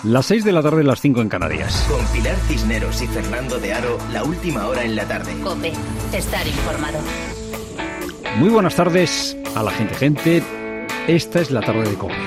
Las 6 de la tarde, las 5 en Canarias. Con Pilar Cisneros y Fernando de Aro, la última hora en la tarde. COPE, estar informado. Muy buenas tardes a la gente. Esta es la tarde de COPE.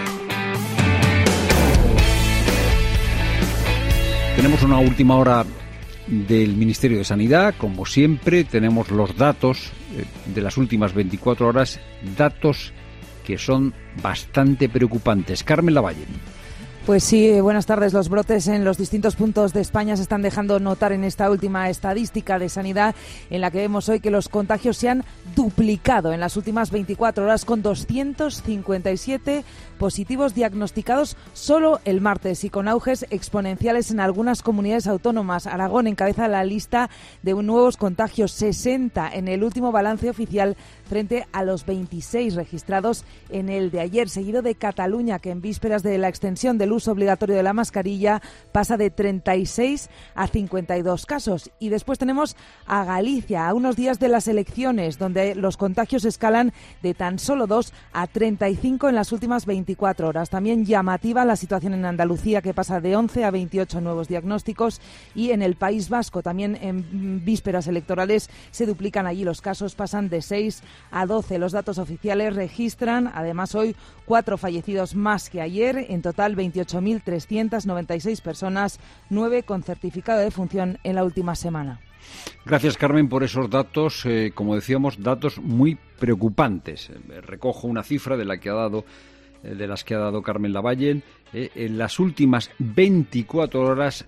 Tenemos una última hora del Ministerio de Sanidad. Como siempre, tenemos los datos de las últimas 24 horas, datos que son bastante preocupantes. Carmen Lavalle. Pues sí, buenas tardes. Los brotes en los distintos puntos de España se están dejando notar en esta última estadística de sanidad, en la que vemos hoy que los contagios se han duplicado en las últimas 24 horas, con 257 positivos diagnosticados solo el martes, y con auges exponenciales en algunas comunidades autónomas. Aragón encabeza la lista de nuevos contagios, 60 en el último balance oficial frente a los 26 registrados en el de ayer, seguido de Cataluña, que en vísperas de la extensión del uso obligatorio de la mascarilla pasa de 36 a 52 casos. Y después tenemos a Galicia, a unos días de las elecciones, donde los contagios escalan de tan solo 2 a 35 en las últimas 24 horas. También llamativa la situación en Andalucía, que pasa de 11 a 28 nuevos diagnósticos, y en el País Vasco, también en vísperas electorales, se duplican allí los casos, pasan de 6 a 12. Los datos oficiales registran, además, hoy 4 fallecidos más que ayer. En total, 28.396 personas, 9 con certificado de defunción en la última semana. Gracias, Carmen, por esos datos, como decíamos, datos muy preocupantes. Recojo una cifra de las que ha dado Carmen Lavalle. En las últimas 24 horas,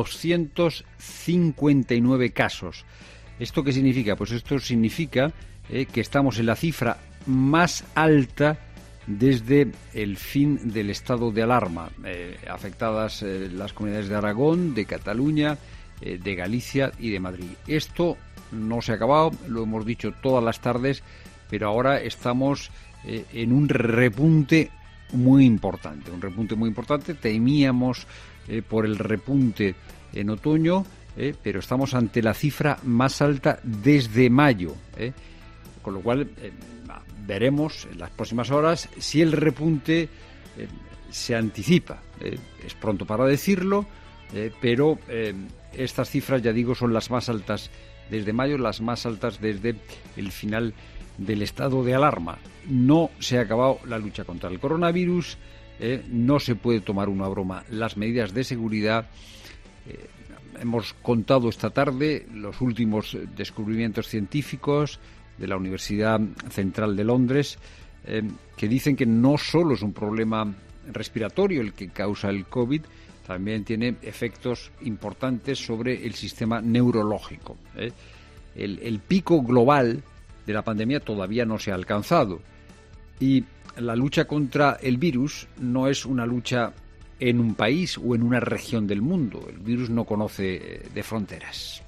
259 casos. ¿Esto qué significa? Pues esto significa que estamos en la cifra más alta desde el fin del estado de alarma, afectadas las comunidades de Aragón, de Cataluña, de Galicia y de Madrid. Esto no se ha acabado, lo hemos dicho todas las tardes, pero ahora estamos en un repunte muy importante. Temíamos por el repunte en otoño, pero estamos ante la cifra más alta desde mayo, con lo cual veremos en las próximas horas si el repunte se anticipa. Es pronto para decirlo, pero estas cifras, ya digo, son las más altas desde mayo, las más altas desde el final del estado de alarma. No se ha acabado la lucha contra el coronavirus, no se puede tomar una broma las medidas de seguridad. Hemos contado esta tarde los últimos descubrimientos científicos de la Universidad Central de Londres, que dicen que no solo es un problema respiratorio el que causa el COVID, también tiene efectos importantes sobre el sistema neurológico. El pico global de la pandemia todavía no se ha alcanzado, y la lucha contra el virus no es una lucha en un país o en una región del mundo. El virus no conoce de fronteras.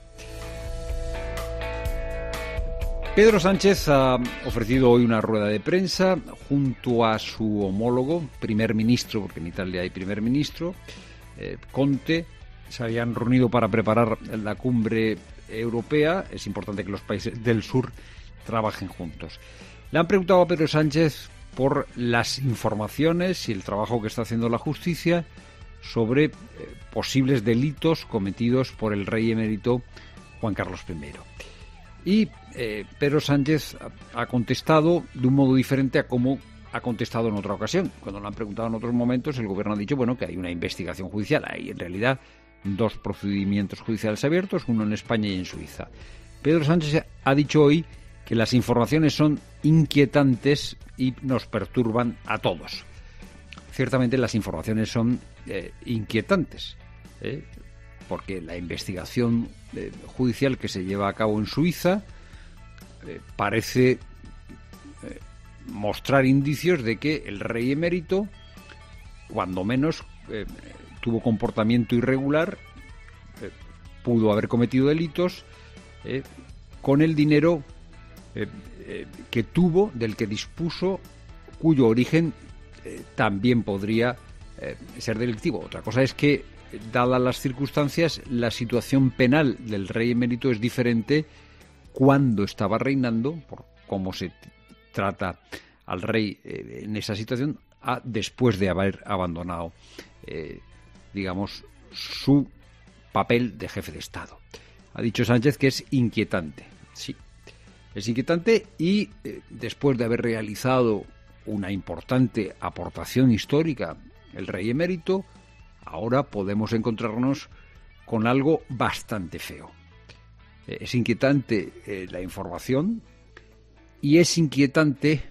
Pedro Sánchez ha ofrecido hoy una rueda de prensa junto a su homólogo, primer ministro, porque en Italia hay primer ministro, Conte. Se habían reunido para preparar la cumbre europea. Es importante que los países del sur trabajen juntos. Le han preguntado a Pedro Sánchez por las informaciones y el trabajo que está haciendo la justicia sobre posibles delitos cometidos por el rey emérito Juan Carlos I. Y Pedro Sánchez ha contestado de un modo diferente a como ha contestado en otra ocasión. Cuando lo han preguntado en otros momentos, el gobierno ha dicho que hay una investigación judicial. Hay en realidad 2 procedimientos judiciales abiertos, uno en España y en Suiza. Pedro Sánchez ha dicho hoy que las informaciones son inquietantes y nos perturban a todos. Ciertamente las informaciones son inquietantes, porque la investigación judicial que se lleva a cabo en Suiza parece mostrar indicios de que el rey emérito, cuando menos, tuvo comportamiento irregular, pudo haber cometido delitos con el dinero que tuvo, del que dispuso, cuyo origen también podría ser delictivo. Otra cosa es que, dadas las circunstancias, la situación penal del rey emérito es diferente cuando estaba reinando, por cómo se trata al rey en esa situación, a después de haber abandonado digamos, su papel de jefe de Estado. Ha dicho Sánchez que es inquietante. Sí, es inquietante y después de haber realizado una importante aportación histórica el rey emérito, ahora podemos encontrarnos con algo bastante feo. Es inquietante la información y es inquietante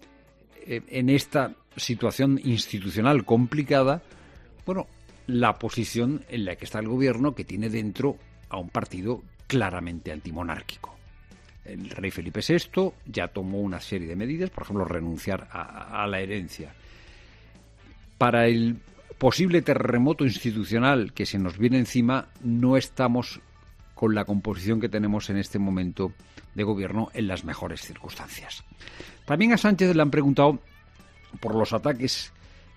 en esta situación institucional complicada, bueno, la posición en la que está el gobierno, que tiene dentro a un partido claramente antimonárquico. El rey Felipe VI ya tomó una serie de medidas, por ejemplo, renunciar a la herencia. Para el posible terremoto institucional que se nos viene encima, no estamos con la composición que tenemos en este momento de gobierno en las mejores circunstancias. También a Sánchez le han preguntado por los ataques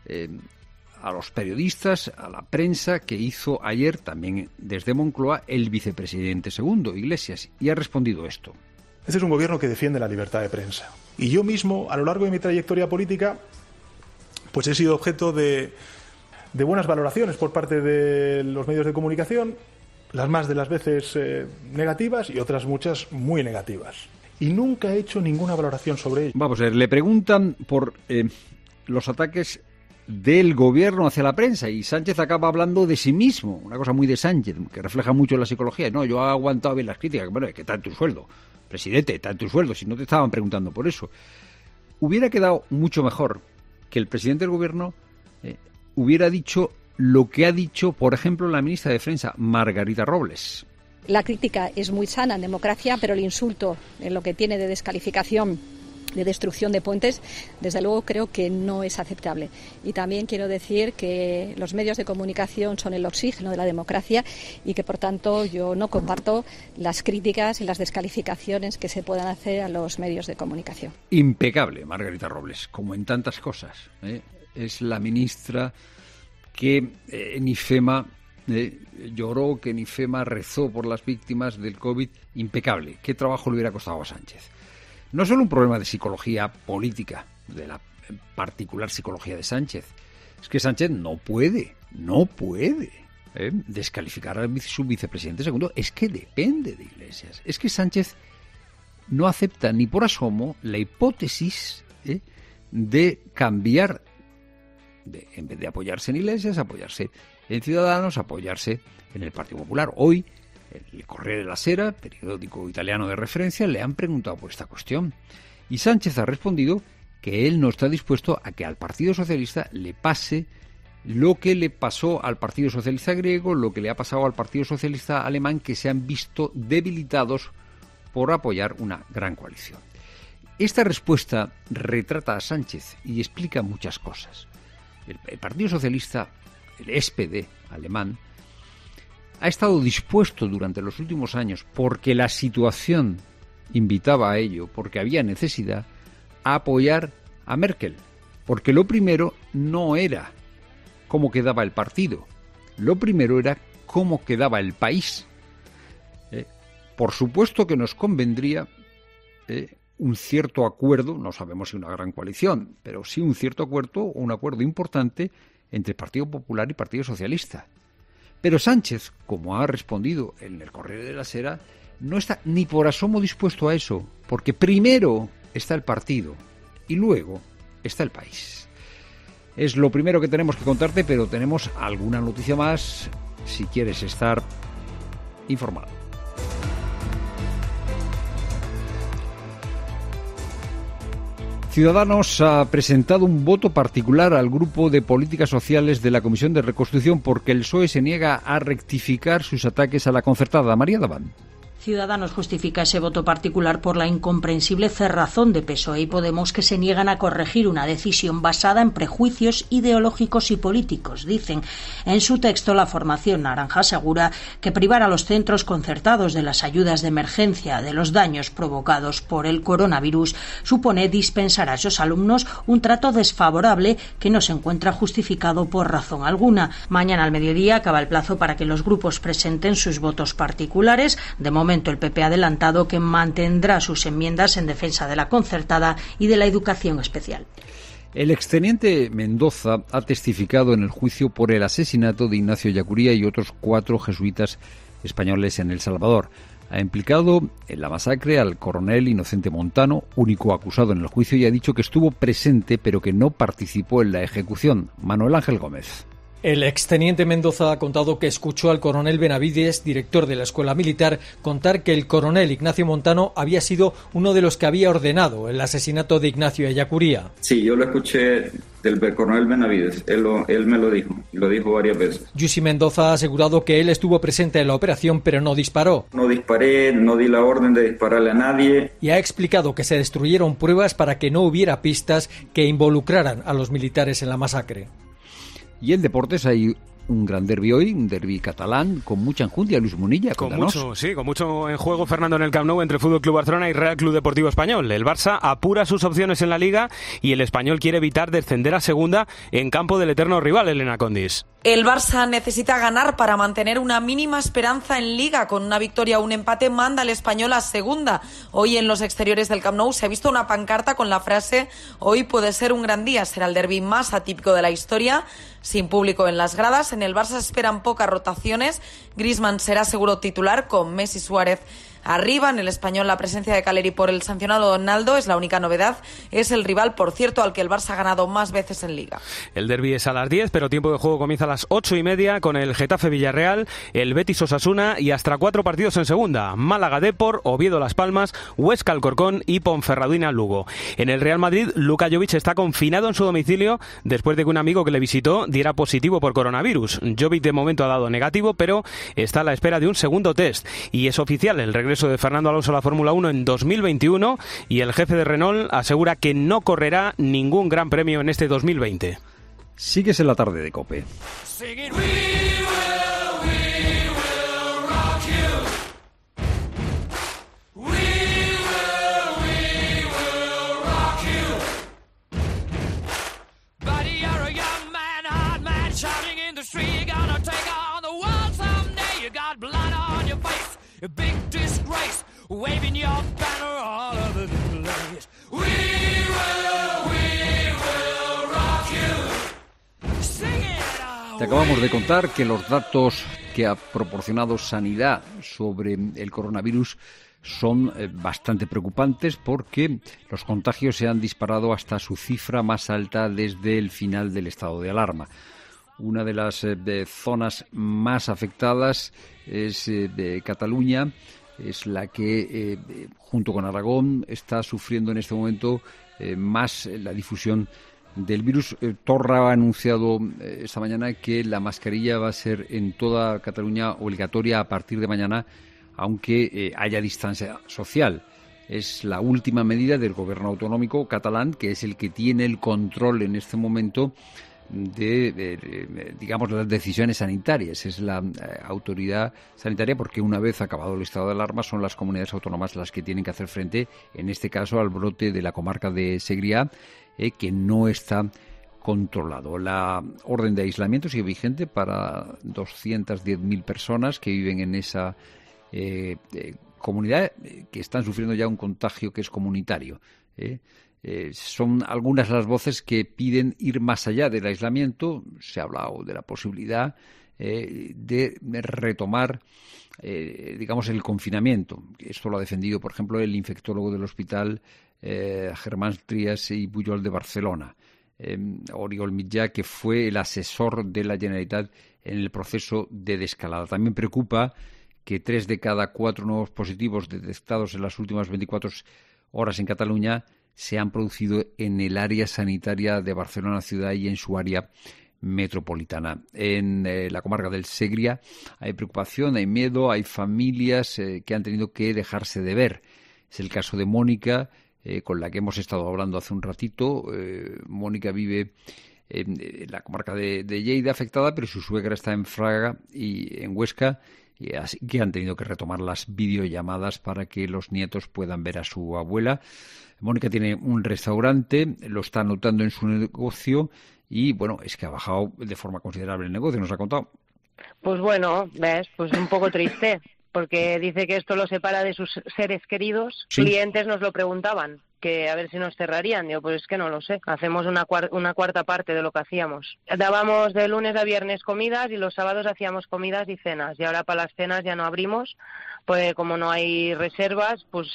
a los periodistas, a la prensa, que hizo ayer también desde Moncloa el vicepresidente segundo, Iglesias, y ha respondido esto. Este es un gobierno que defiende la libertad de prensa. Y yo mismo, a lo largo de mi trayectoria política, pues he sido objeto de buenas valoraciones por parte de los medios de comunicación, las más de las veces negativas y otras muchas muy negativas. Y nunca he hecho ninguna valoración sobre ello. Vamos a ver, le preguntan por los ataques del gobierno hacia la prensa y Sánchez acaba hablando de sí mismo, una cosa muy de Sánchez, que refleja mucho la psicología. No, yo he aguantado bien las críticas. Bueno, ¿qué tal tu sueldo? Presidente, está en tu sueldo, si no te estaban preguntando por eso. Hubiera quedado mucho mejor que el presidente del gobierno hubiera dicho lo que ha dicho, por ejemplo, la ministra de Defensa, Margarita Robles. La crítica es muy sana en democracia, pero el insulto, en lo que tiene de descalificación, de destrucción de puentes, desde luego creo que no es aceptable. Y también quiero decir que los medios de comunicación son el oxígeno de la democracia y que, por tanto, yo no comparto las críticas y las descalificaciones que se puedan hacer a los medios de comunicación. Impecable, Margarita Robles, como en tantas cosas. Es la ministra que en IFEMA lloró, que en IFEMA rezó por las víctimas del COVID. Impecable. ¿Qué trabajo le hubiera costado a Sánchez? No solo un problema de psicología política, de la particular psicología de Sánchez, es que Sánchez no puede descalificar a su vicepresidente segundo, es que depende de Iglesias. Es que Sánchez no acepta ni por asomo la hipótesis de cambiar, en vez de apoyarse en Iglesias, apoyarse en Ciudadanos, apoyarse en el Partido Popular. Hoy, el Corriere della Sera, periódico italiano de referencia, le han preguntado por esta cuestión. Y Sánchez ha respondido que él no está dispuesto a que al Partido Socialista le pase lo que le pasó al Partido Socialista griego, lo que le ha pasado al Partido Socialista alemán, que se han visto debilitados por apoyar una gran coalición. Esta respuesta retrata a Sánchez y explica muchas cosas. El Partido Socialista, el SPD alemán, ha estado dispuesto durante los últimos años, porque la situación invitaba a ello, porque había necesidad, a apoyar a Merkel. Porque lo primero no era cómo quedaba el partido, lo primero era cómo quedaba el país. Por supuesto que nos convendría un cierto acuerdo, no sabemos si una gran coalición, pero sí un cierto acuerdo, un acuerdo importante entre Partido Popular y Partido Socialista. Pero Sánchez, como ha respondido en el Corriere della Sera, no está ni por asomo dispuesto a eso, porque primero está el partido y luego está el país. Es lo primero que tenemos que contarte, pero tenemos alguna noticia más si quieres estar informado. Ciudadanos ha presentado un voto particular al Grupo de Políticas Sociales de la Comisión de Reconstrucción porque el PSOE se niega a rectificar sus ataques a la concertada. María Daván. Ciudadanos justifica ese voto particular por la incomprensible cerrazón de PSOE y Podemos, que se niegan a corregir una decisión basada en prejuicios ideológicos y políticos. Dicen en su texto, la formación naranja asegura que privar a los centros concertados de las ayudas de emergencia de los daños provocados por el coronavirus supone dispensar a esos alumnos un trato desfavorable que no se encuentra justificado por razón alguna. Mañana al mediodía acaba el plazo para que los grupos presenten sus votos particulares. De momento, el PP ha adelantado que mantendrá sus enmiendas en defensa de la concertada y de la educación especial. El exteniente Mendoza ha testificado en el juicio por el asesinato de Ignacio Ellacuría y otros 4 jesuitas españoles en El Salvador. Ha implicado en la masacre al coronel Inocente Montano, único acusado en el juicio, y ha dicho que estuvo presente pero que no participó en la ejecución. Manuel Ángel Gómez. El exteniente Mendoza ha contado que escuchó al coronel Benavides, director de la escuela militar, contar que el coronel Ignacio Montano había sido uno de los que había ordenado el asesinato de Ignacio Ellacuría. Sí, yo lo escuché del coronel Benavides, él me lo dijo varias veces. Yusi Mendoza ha asegurado que él estuvo presente en la operación pero no disparó. No disparé, no di la orden de dispararle a nadie. Y ha explicado que se destruyeron pruebas para que no hubiera pistas que involucraran a los militares en la masacre. Y en deportes hay un gran derbi hoy, un derbi catalán, con mucha enjundia. Luis Munilla, cuéntanos. Con mucho en juego, Fernando, en el Camp Nou entre Fútbol Club Barcelona y Real Club Deportivo Español. El Barça apura sus opciones en la Liga y el Español quiere evitar descender a segunda en campo del eterno rival, Elena Condis. El Barça necesita ganar para mantener una mínima esperanza en Liga. Con una victoria o un empate manda al Español a segunda. Hoy en los exteriores del Camp Nou se ha visto una pancarta con la frase: hoy puede ser un gran día, será el derbi más atípico de la historia. Sin público en las gradas, en el Barça se esperan pocas rotaciones. Griezmann será seguro titular con Messi, Suárez arriba. En el Español la presencia de Caleri por el sancionado Donaldo es la única novedad. Es el rival, por cierto, al que el Barça ha ganado más veces en Liga. El derbi es a las 10, pero tiempo de juego comienza a las 8:30 con el Getafe Villarreal, el Betis Osasuna y hasta 4 partidos en segunda: Málaga Depor, Oviedo Las Palmas, Huesca Alcorcón y Ponferradina Lugo. En el Real Madrid, Luka Jovic está confinado en su domicilio después de que un amigo que le visitó diera positivo por coronavirus. Jovic de momento ha dado negativo, pero está a la espera de un segundo test. Y es oficial el regreso de Fernando Alonso a la Fórmula 1 en 2021 y el jefe de Renault asegura que no correrá ningún gran premio en este 2020. Sigues en la tarde de COPE. A big disgrace, waving your banner all over the place. We will rock you. Sing it. Te acabamos de contar que los datos que ha proporcionado Sanidad sobre el coronavirus son bastante preocupantes porque los contagios se han disparado hasta su cifra más alta desde el final del estado de alarma. Una de las zonas más afectadas es de Cataluña, es la que, junto con Aragón, está sufriendo en este momento más la difusión del virus. Torra ha anunciado esta mañana que la mascarilla va a ser en toda Cataluña obligatoria a partir de mañana, aunque haya distancia social. Es la última medida del gobierno autonómico catalán, que es el que tiene el control en este momento digamos, las decisiones sanitarias. Es la autoridad sanitaria, porque una vez acabado el estado de alarma son las comunidades autónomas las que tienen que hacer frente, en este caso, al brote de la comarca de Segrià, que no está controlado. La orden de aislamiento sigue vigente para 210.000 personas que viven en esa comunidad, que están sufriendo ya un contagio que es comunitario. Son algunas las voces que piden ir más allá del aislamiento. Se ha hablado de la posibilidad de retomar, digamos, el confinamiento. Esto lo ha defendido, por ejemplo, el infectólogo del hospital Germán Trias y Pujol de Barcelona, Oriol Mitjà, que fue el asesor de la Generalitat en el proceso de desescalada. También preocupa que 3 de cada 4 nuevos positivos detectados en las últimas 24 horas en Cataluña se han producido en el área sanitaria de Barcelona ciudad y en su área metropolitana. En la comarca del Segrià hay preocupación, hay miedo, hay familias que han tenido que dejarse de ver. Es el caso de Mónica, con la que hemos estado hablando hace un ratito. Mónica vive en la comarca de Lleida, afectada, pero su suegra está en Fraga y en Huesca, y así que han tenido que retomar las videollamadas para que los nietos puedan ver a su abuela. Mónica tiene un restaurante, lo está anotando en su negocio y, bueno, es que ha bajado de forma considerable el negocio, nos ha contado. Pues bueno, ves, pues un poco triste, porque dice que esto lo separa de sus seres queridos. ¿Sí? Clientes nos lo preguntaban. que a ver si nos cerrarían. Digo, pues es que no lo sé, hacemos una cuarta parte de lo que hacíamos. Dábamos de lunes a viernes comidas y los sábados hacíamos comidas y cenas, y ahora para las cenas ya no abrimos, pues como no hay reservas, pues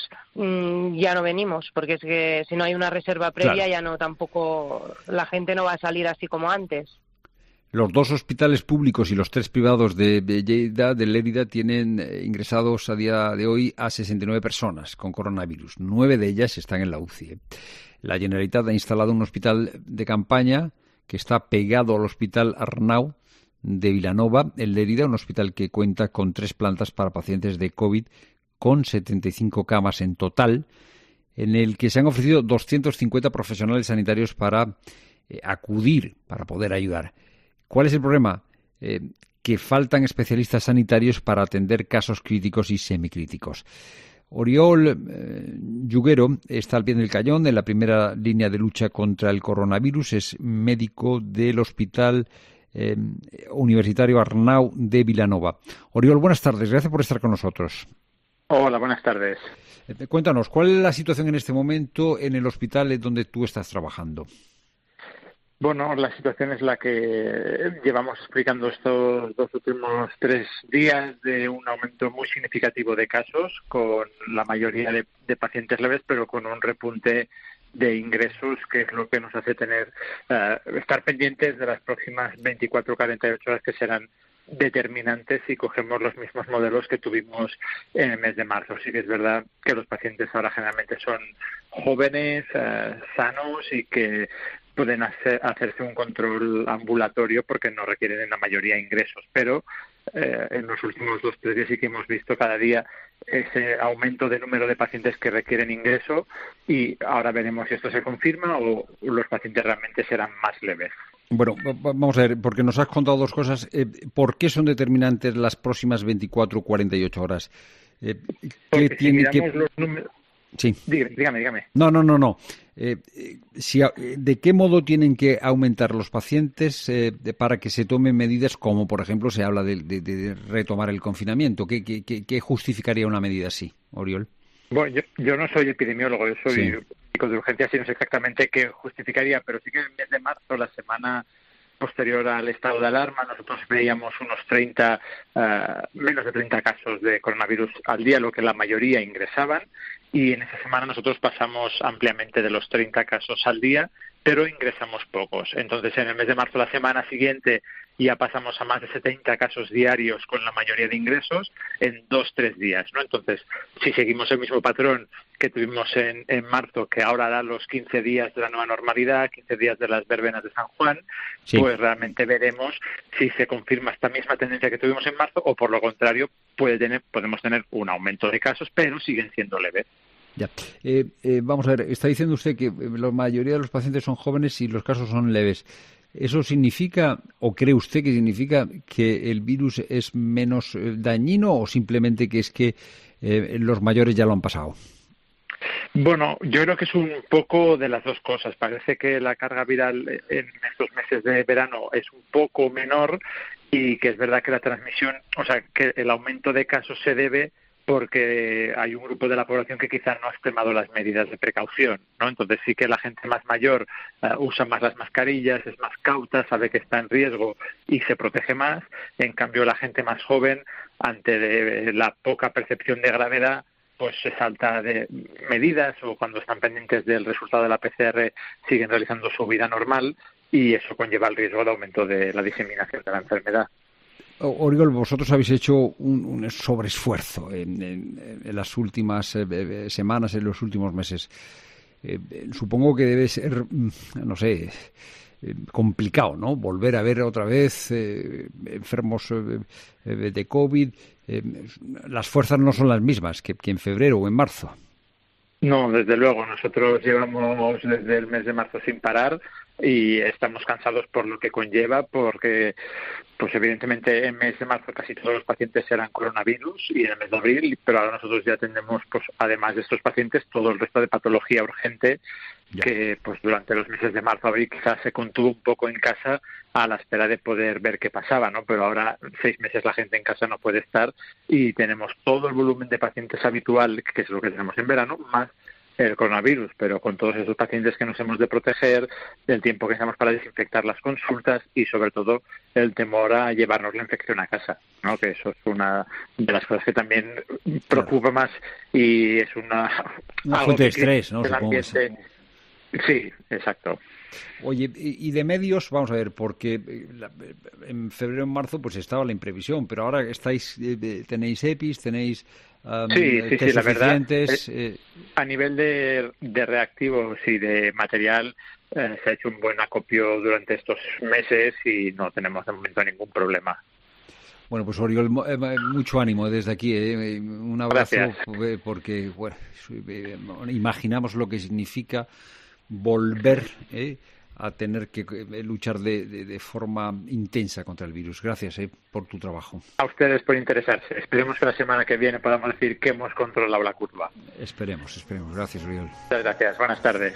ya no venimos, porque es que si no hay una reserva previa, ya no, tampoco, la gente no va a salir así como antes. Los 2 hospitales públicos y los 3 privados de Lérida tienen ingresados a día de hoy a 69 personas con coronavirus. 9 de ellas están en la UCI. La Generalitat ha instalado un hospital de campaña que está pegado al Hospital Arnau de Vilanova, en Lérida, un hospital que cuenta con 3 plantas para pacientes de COVID, con 75 camas en total, en el que se han ofrecido 250 profesionales sanitarios para acudir, para poder ayudar. ¿Cuál es el problema? Que faltan especialistas sanitarios para atender casos críticos y semicríticos. Oriol Yuguero está al pie del cañón en la primera línea de lucha contra el coronavirus. Es médico del Hospital Universitario Arnau de Vilanova. Oriol, buenas tardes. Gracias por estar con nosotros. Hola, buenas tardes. Cuéntanos, ¿cuál es la situación en este momento en el hospital donde tú estás trabajando? Bueno, la situación es la que llevamos explicando estos 2 últimos 3 días, de un aumento muy significativo de casos, con la mayoría de pacientes leves, pero con un repunte de ingresos, que es lo que nos hace estar pendientes de las próximas 24 o 48 horas, que serán determinantes si cogemos los mismos modelos que tuvimos en el mes de marzo. Sí que es verdad que los pacientes ahora generalmente son jóvenes, sanos, y que pueden hacerse un control ambulatorio porque no requieren en la mayoría ingresos, pero en los últimos 2 o 3 días sí que hemos visto cada día ese aumento de número de pacientes que requieren ingreso, y ahora veremos si esto se confirma o los pacientes realmente serán más leves. Bueno, vamos a ver, porque nos has contado 2 cosas. ¿Por qué son determinantes las próximas 24 o 48 horas? Porque si miramos los números... Sí. Dígame. No. ¿De qué modo tienen que aumentar los pacientes para que se tomen medidas como, por ejemplo, se habla de retomar el confinamiento? ¿Qué justificaría una medida así, Oriol? Bueno, yo no soy epidemiólogo, yo soy médico de urgencias y no sé exactamente qué justificaría, pero sí que en el mes de marzo, la semana posterior al estado de alarma, nosotros veíamos menos de 30 casos de coronavirus al día, lo que la mayoría ingresaban, y en esa semana nosotros pasamos ampliamente de los 30 casos al día, pero ingresamos pocos. Entonces, en el mes de marzo, la semana siguiente, ya pasamos a más de 70 casos diarios con la mayoría de ingresos en 2-3 días, ¿no? Entonces, si seguimos el mismo patrón que tuvimos en marzo, que ahora da los 15 días de la nueva normalidad, 15 días de las verbenas de San Juan, pues realmente veremos si se confirma esta misma tendencia que tuvimos en marzo, o por lo contrario podemos tener un aumento de casos, pero siguen siendo leves. Ya. Vamos a ver, está diciendo usted que la mayoría de los pacientes son jóvenes y los casos son leves. ¿Eso significa, o cree usted que significa, que el virus es menos dañino, o simplemente que es que los mayores ya lo han pasado? Bueno, yo creo que es un poco de las 2 cosas. Parece que la carga viral en estos meses de verano es un poco menor, y que es verdad que la transmisión, o sea, que el aumento de casos se debe porque hay un grupo de la población que quizá no ha extremado las medidas de precaución, ¿no? Entonces sí que la gente más mayor usa más las mascarillas, es más cauta, sabe que está en riesgo y se protege más. En cambio, la gente más joven, ante la poca percepción de gravedad, pues se salta de medidas, o cuando están pendientes del resultado de la PCR siguen realizando su vida normal, y eso conlleva el riesgo de aumento de la diseminación de la enfermedad. Oriol, vosotros habéis hecho un sobreesfuerzo en las últimas semanas, en los últimos meses. Supongo que debe ser, no sé, complicado, ¿no? Volver a ver otra vez enfermos de COVID. Las fuerzas no son las mismas que en febrero o en marzo. No, desde luego. Nosotros llevamos desde el mes de marzo sin parar y estamos cansados por lo que conlleva, porque pues evidentemente en el mes de marzo casi todos los pacientes eran coronavirus, y en el mes de abril, pero ahora nosotros ya tenemos, pues además de estos pacientes, todo el resto de patología urgente que pues durante los meses de marzo, abril quizás se contuvo un poco en casa a la espera de poder ver qué pasaba, ¿no? Pero ahora 6 meses la gente en casa no puede estar, y tenemos todo el volumen de pacientes habitual, que es lo que tenemos en verano, más el coronavirus, pero con todos esos pacientes que nos hemos de proteger, el tiempo que necesitamos para desinfectar las consultas y sobre todo el temor a llevarnos la infección a casa, ¿no? Que eso es una de las cosas que también preocupa más y es una fuente de estrés, ¿no? El ambiente. Sí, exacto. Oye, y de medios, vamos a ver, porque en febrero, en marzo, pues estaba la imprevisión, pero ahora tenéis EPIs, tenéis sí, la verdad, a nivel de reactivos y de material se ha hecho un buen acopio durante estos meses y no tenemos de momento ningún problema. Bueno, pues Oriol, mucho ánimo desde aquí, un abrazo. Gracias. Porque bueno, imaginamos lo que significa volver a tener que luchar de forma intensa contra el virus. Gracias por tu trabajo. A ustedes por interesarse. Esperemos que la semana que viene podamos decir que hemos controlado la curva. Esperemos. Gracias, Oriol. Muchas gracias. Buenas tardes.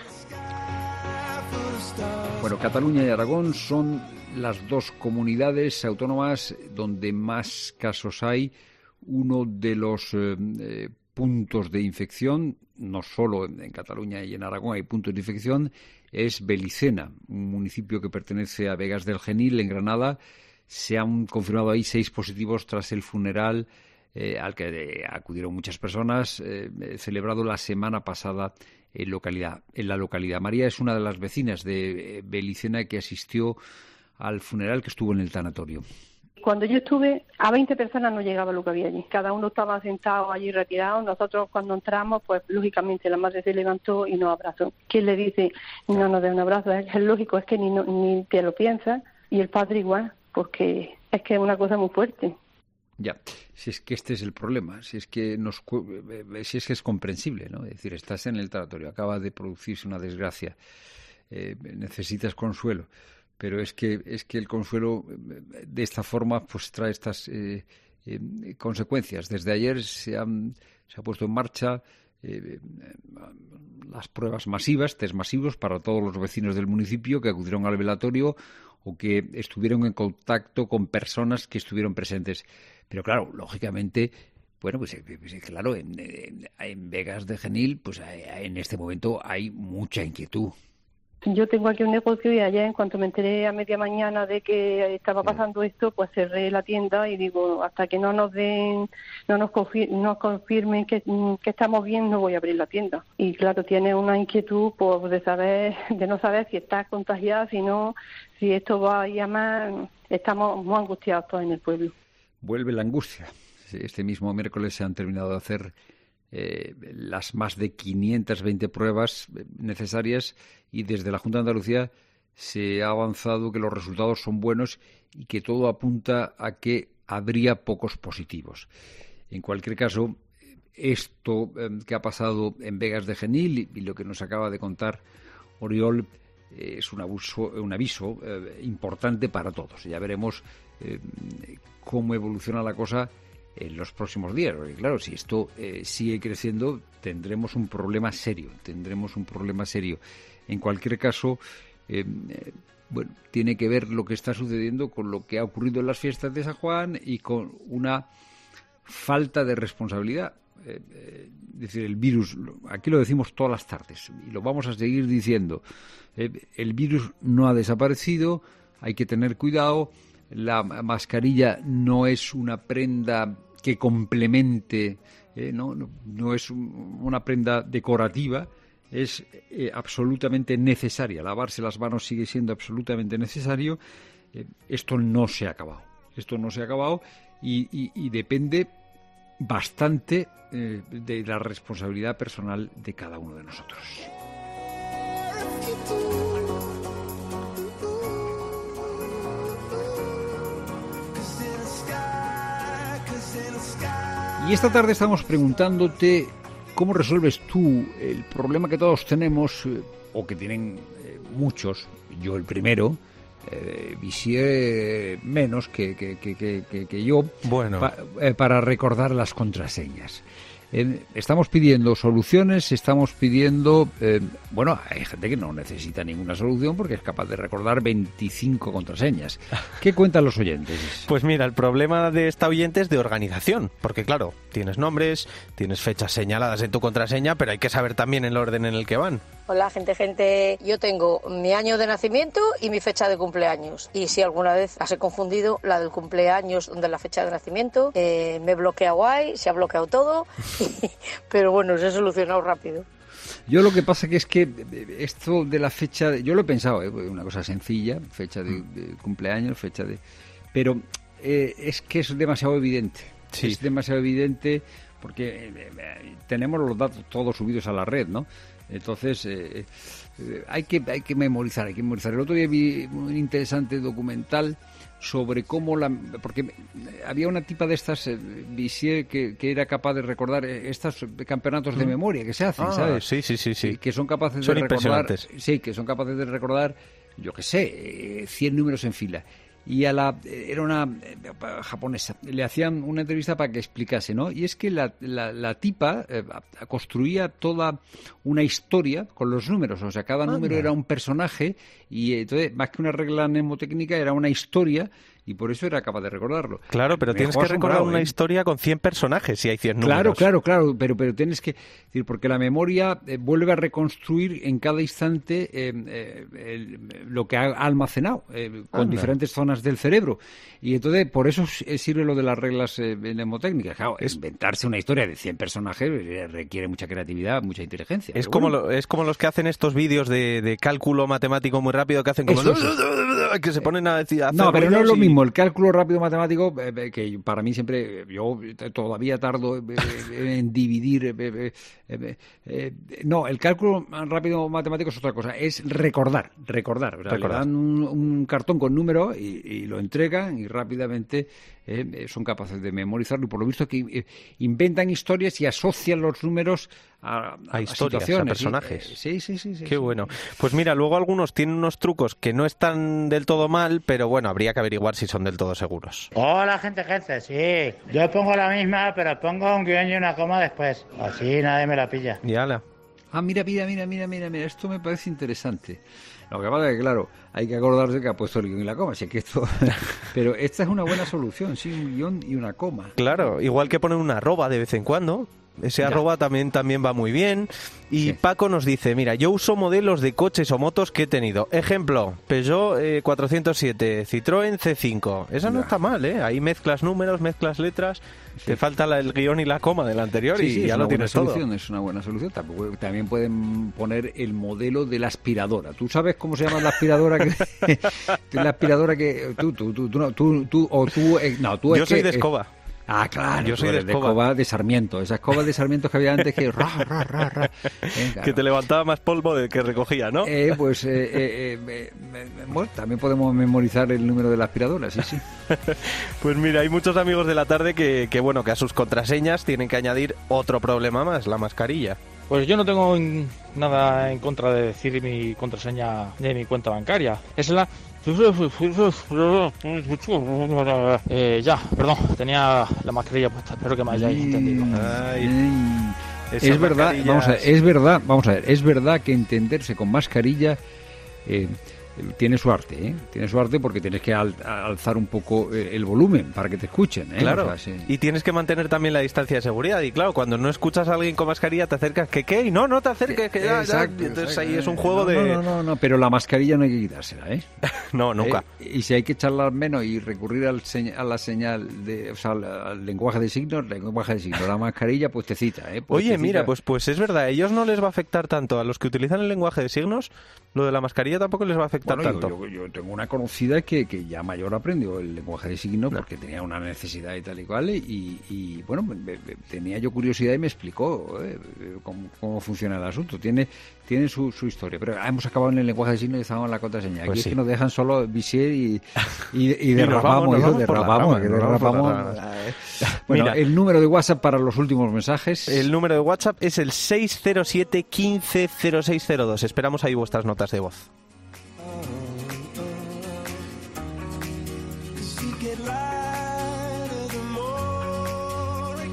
Bueno, Cataluña y Aragón son las dos comunidades autónomas donde más casos hay. Uno de los puntos de infección, no solo en Cataluña y en Aragón hay puntos de infección, es Belicena, un municipio que pertenece a Begas del Genil, en Granada. Se han confirmado ahí 6 positivos tras el funeral al que acudieron muchas personas, celebrado la semana pasada en la localidad. María es una de las vecinas de Belicena que asistió al funeral, que estuvo en el tanatorio. Cuando yo estuve, a 20 personas no llegaba lo que había allí. Cada uno estaba sentado allí retirado. Nosotros cuando entramos, pues lógicamente la madre se levantó y nos abrazó. ¿Quién le dice no nos dé un abrazo? Es lógico, es que ni te lo piensas. Y el padre igual, porque es que es una cosa muy fuerte. Ya, si es que este es el problema, si es que es comprensible, ¿no? Es decir, estás en el tanatorio, acaba de producirse una desgracia, necesitas consuelo. Pero es que el consuelo de esta forma pues trae estas consecuencias. Desde ayer se ha puesto en marcha las pruebas masivas, test masivos para todos los vecinos del municipio que acudieron al velatorio o que estuvieron en contacto con personas que estuvieron presentes. Pero claro, lógicamente, bueno, pues claro, en Begas de Genil, pues en este momento hay mucha inquietud. Yo tengo aquí un negocio y ayer, en cuanto me enteré a media mañana de que estaba pasando esto, pues cerré la tienda y digo, hasta que no nos confirmen que estamos bien, no voy a abrir la tienda. Y claro, tiene una inquietud pues, de no saber si está contagiada, si esto va a ir a más. Estamos muy angustiados todos en el pueblo. Vuelve la angustia. Este mismo miércoles se han terminado de hacer las más de 520 pruebas necesarias y desde la Junta de Andalucía se ha avanzado que los resultados son buenos y que todo apunta a que habría pocos positivos. En cualquier caso, esto que ha pasado en Begas de Genil y lo que nos acaba de contar Oriol es un aviso importante para todos. Ya veremos cómo evoluciona la cosa en los próximos días, porque claro, si esto sigue creciendo, tendremos un problema serio. En cualquier caso, bueno, tiene que ver lo que está sucediendo con lo que ha ocurrido en las fiestas de San Juan y con una falta de responsabilidad. Es decir, el virus, aquí lo decimos todas las tardes y lo vamos a seguir diciendo, el virus no ha desaparecido, hay que tener cuidado, la mascarilla no es una prenda que complemente, no es una prenda decorativa, es absolutamente necesaria. Lavarse las manos sigue siendo absolutamente necesario. Esto no se ha acabado. Y depende bastante de la responsabilidad personal de cada uno de nosotros. Y esta tarde estamos preguntándote cómo resuelves tú el problema que todos tenemos, o que tienen muchos, yo el primero, Visier menos que yo, bueno. Para recordar las contraseñas. Estamos pidiendo soluciones, estamos pidiendo... bueno, hay gente que no necesita ninguna solución porque es capaz de recordar 25 contraseñas. ¿Qué cuentan los oyentes? Pues mira, el problema de esta oyente es de organización, porque claro, tienes nombres, tienes fechas señaladas en tu contraseña, pero hay que saber también el orden en el que van. Hola, gente. Yo tengo mi año de nacimiento y mi fecha de cumpleaños. Y si alguna vez las he confundido, la del cumpleaños donde la fecha de nacimiento, me he bloqueado ahí, se ha bloqueado todo, pero bueno, se ha solucionado rápido. Yo lo que pasa que es que esto de la fecha, yo lo he pensado, una cosa sencilla, fecha de cumpleaños, fecha de... Pero es que es demasiado evidente. Sí. Es demasiado evidente porque tenemos los datos todos subidos a la red, ¿no? Entonces, hay que memorizar, El otro día vi un interesante documental sobre cómo porque había una tipa de estas, Visier, que era capaz de recordar estos campeonatos de memoria que se hacen, ¿sabes? Sí. Que son capaces de recordar... Sí, que son capaces de recordar, yo qué sé, 100 números en fila. Y era una japonesa, le hacían una entrevista para que explicase, ¿no? Y es que la tipa construía toda una historia con los números, o sea, cada número era un personaje y entonces, más que una regla mnemotécnica, era una historia y por eso era capaz de recordarlo. Claro, pero tienes que recordar una historia con 100 personajes si hay 100 números. Claro, pero tienes que decir, porque la memoria vuelve a reconstruir en cada instante lo que ha almacenado con diferentes zonas del cerebro. Y entonces, por eso sirve lo de las reglas mnemotécnicas. Claro, inventarse una historia de 100 personajes requiere mucha creatividad, mucha inteligencia. Es como los que hacen estos vídeos de cálculo matemático muy rápido, que hacen como... que se ponen a decir... No, pero no es lo mismo. El cálculo rápido matemático, que para mí siempre, yo todavía tardo en dividir. No, el cálculo rápido matemático es otra cosa, es recordar. O sea, le dan un cartón con números y lo entregan y rápidamente son capaces de memorizarlo y por lo visto que inventan historias y asocian los números a historias, situaciones, a personajes. Sí. Qué bueno. Pues mira, luego algunos tienen unos trucos que no están del todo mal, pero bueno, habría que averiguar si son del todo seguros. Hola, gente, sí. Yo pongo la misma, pero pongo un guión y una coma después. Así nadie me la pilla. Y ala. Ah, mira, esto me parece interesante. Lo que pasa es que, claro, hay que acordarse que ha puesto el guión y la coma, así que esto... Pero esta es una buena solución, sí, un guión y una coma. Claro, igual que poner una arroba de vez en cuando. Ese arroba también va muy bien. Y Paco nos dice, mira, yo uso modelos de coches o motos que he tenido. Ejemplo, Peugeot 407, Citroën C5. Esa no está mal, ¿eh? Ahí mezclas números, mezclas letras, te falta el guión y la coma del anterior y ya lo tienes todo. Es una buena solución. También pueden poner el modelo de la aspiradora. ¿Tú sabes cómo se llama la aspiradora? La aspiradora que... Yo soy de escoba. Ah, claro, yo soy de escoba de Sarmiento. Esa escoba de Sarmiento que había antes que... Claro. Que te levantaba más polvo del que recogía, ¿no? Bueno, también podemos memorizar el número de la aspiradora, sí. Pues mira, hay muchos amigos de la tarde que a sus contraseñas tienen que añadir otro problema más, la mascarilla. Pues yo no tengo nada en contra de decir mi contraseña de mi cuenta bancaria. Es la... perdón, tenía la mascarilla puesta, espero que me hayáis entendido. Es verdad, es verdad que entenderse con mascarilla tiene su arte, tiene su arte porque tienes que alzar un poco el volumen para que te escuchen, Claro, o sea, sí. Y tienes que mantener también la distancia de seguridad y claro, cuando no escuchas a alguien con mascarilla te acercas, ¿qué? Y no te acerques, que ya. Entonces ahí es un juego de... No, pero la mascarilla no hay que quitársela, No, nunca. Y si hay que charlar menos y recurrir a la señal, al lenguaje de signos, la mascarilla pues te cita, Oye, mira, pues es verdad, a ellos no les va a afectar tanto, a los que utilizan el lenguaje de signos, lo de la mascarilla tampoco les va a afectar tanto. Yo tengo una conocida que ya mayor aprendió el lenguaje de signos porque tenía una necesidad y tal y cual y bueno, tenía yo curiosidad y me explicó cómo funciona el asunto. Tiene su historia, pero hemos acabado en el lenguaje de signos y estamos en la contraseña. Aquí es que nos dejan solo Visier y derrapamos. Bueno, mira, el número de WhatsApp para los últimos mensajes. El número de WhatsApp es el 607 15 0602. Esperamos ahí vuestras notas de voz.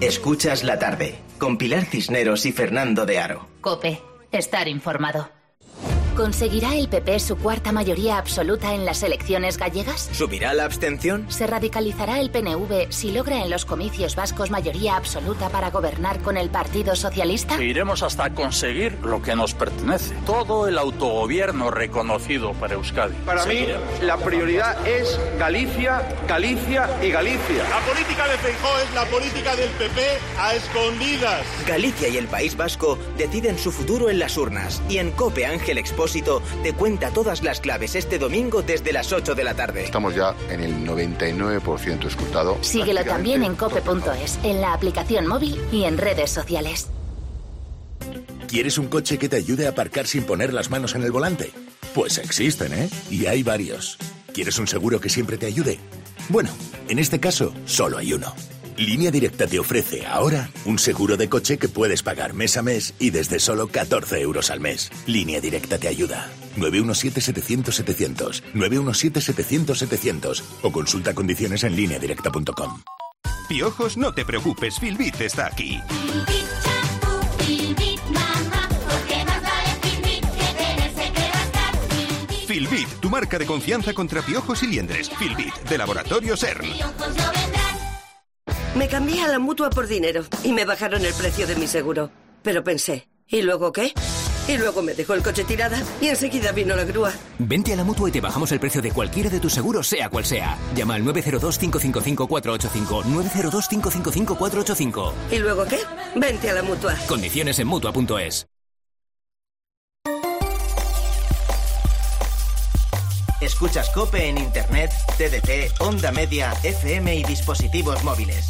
Escuchas la tarde, con Pilar Cisneros y Fernando de Aro. COPE. Estar informado. ¿Conseguirá el PP su cuarta mayoría absoluta en las elecciones gallegas? ¿Subirá la abstención? ¿Se radicalizará el PNV si logra en los comicios vascos mayoría absoluta para gobernar con el Partido Socialista? Iremos hasta conseguir lo que nos pertenece. Todo el autogobierno reconocido para Euskadi. Para mí, la prioridad es Galicia, Galicia y Galicia. La política de Feijóo es la política del PP a escondidas. Galicia y el País Vasco deciden su futuro en las urnas. Y en COPE Ángel Expósito te cuenta todas las claves este domingo desde las 8 de la tarde. Estamos ya en el 99% escrutado. Síguelo también en cope.es, en la aplicación móvil y en redes sociales. ¿Quieres un coche que te ayude a aparcar sin poner las manos en el volante? Pues existen, ¿eh? Y hay varios. ¿Quieres un seguro que siempre te ayude? Bueno, en este caso, solo hay uno. Línea Directa te ofrece ahora un seguro de coche que puedes pagar mes a mes y desde solo 14 euros al mes. Línea Directa te ayuda. 917-700-700. 917-700-700. O consulta condiciones en lineadirecta.com. Piojos, no te preocupes, Filbit está aquí. Filbit, tu marca de confianza contra piojos y liendres. Filbit, de Laboratorio CERN. Me cambié a la Mutua por dinero y me bajaron el precio de mi seguro. Pero pensé, ¿y luego qué? Y luego me dejó el coche tirada y enseguida vino la grúa. Vente a la Mutua y te bajamos el precio de cualquiera de tus seguros, sea cual sea. Llama al 902-555-485. 902-555-485. ¿Y luego qué? Vente a la Mutua. Condiciones en Mutua.es. Escuchas COPE en Internet, TDT, Onda Media, FM y dispositivos móviles.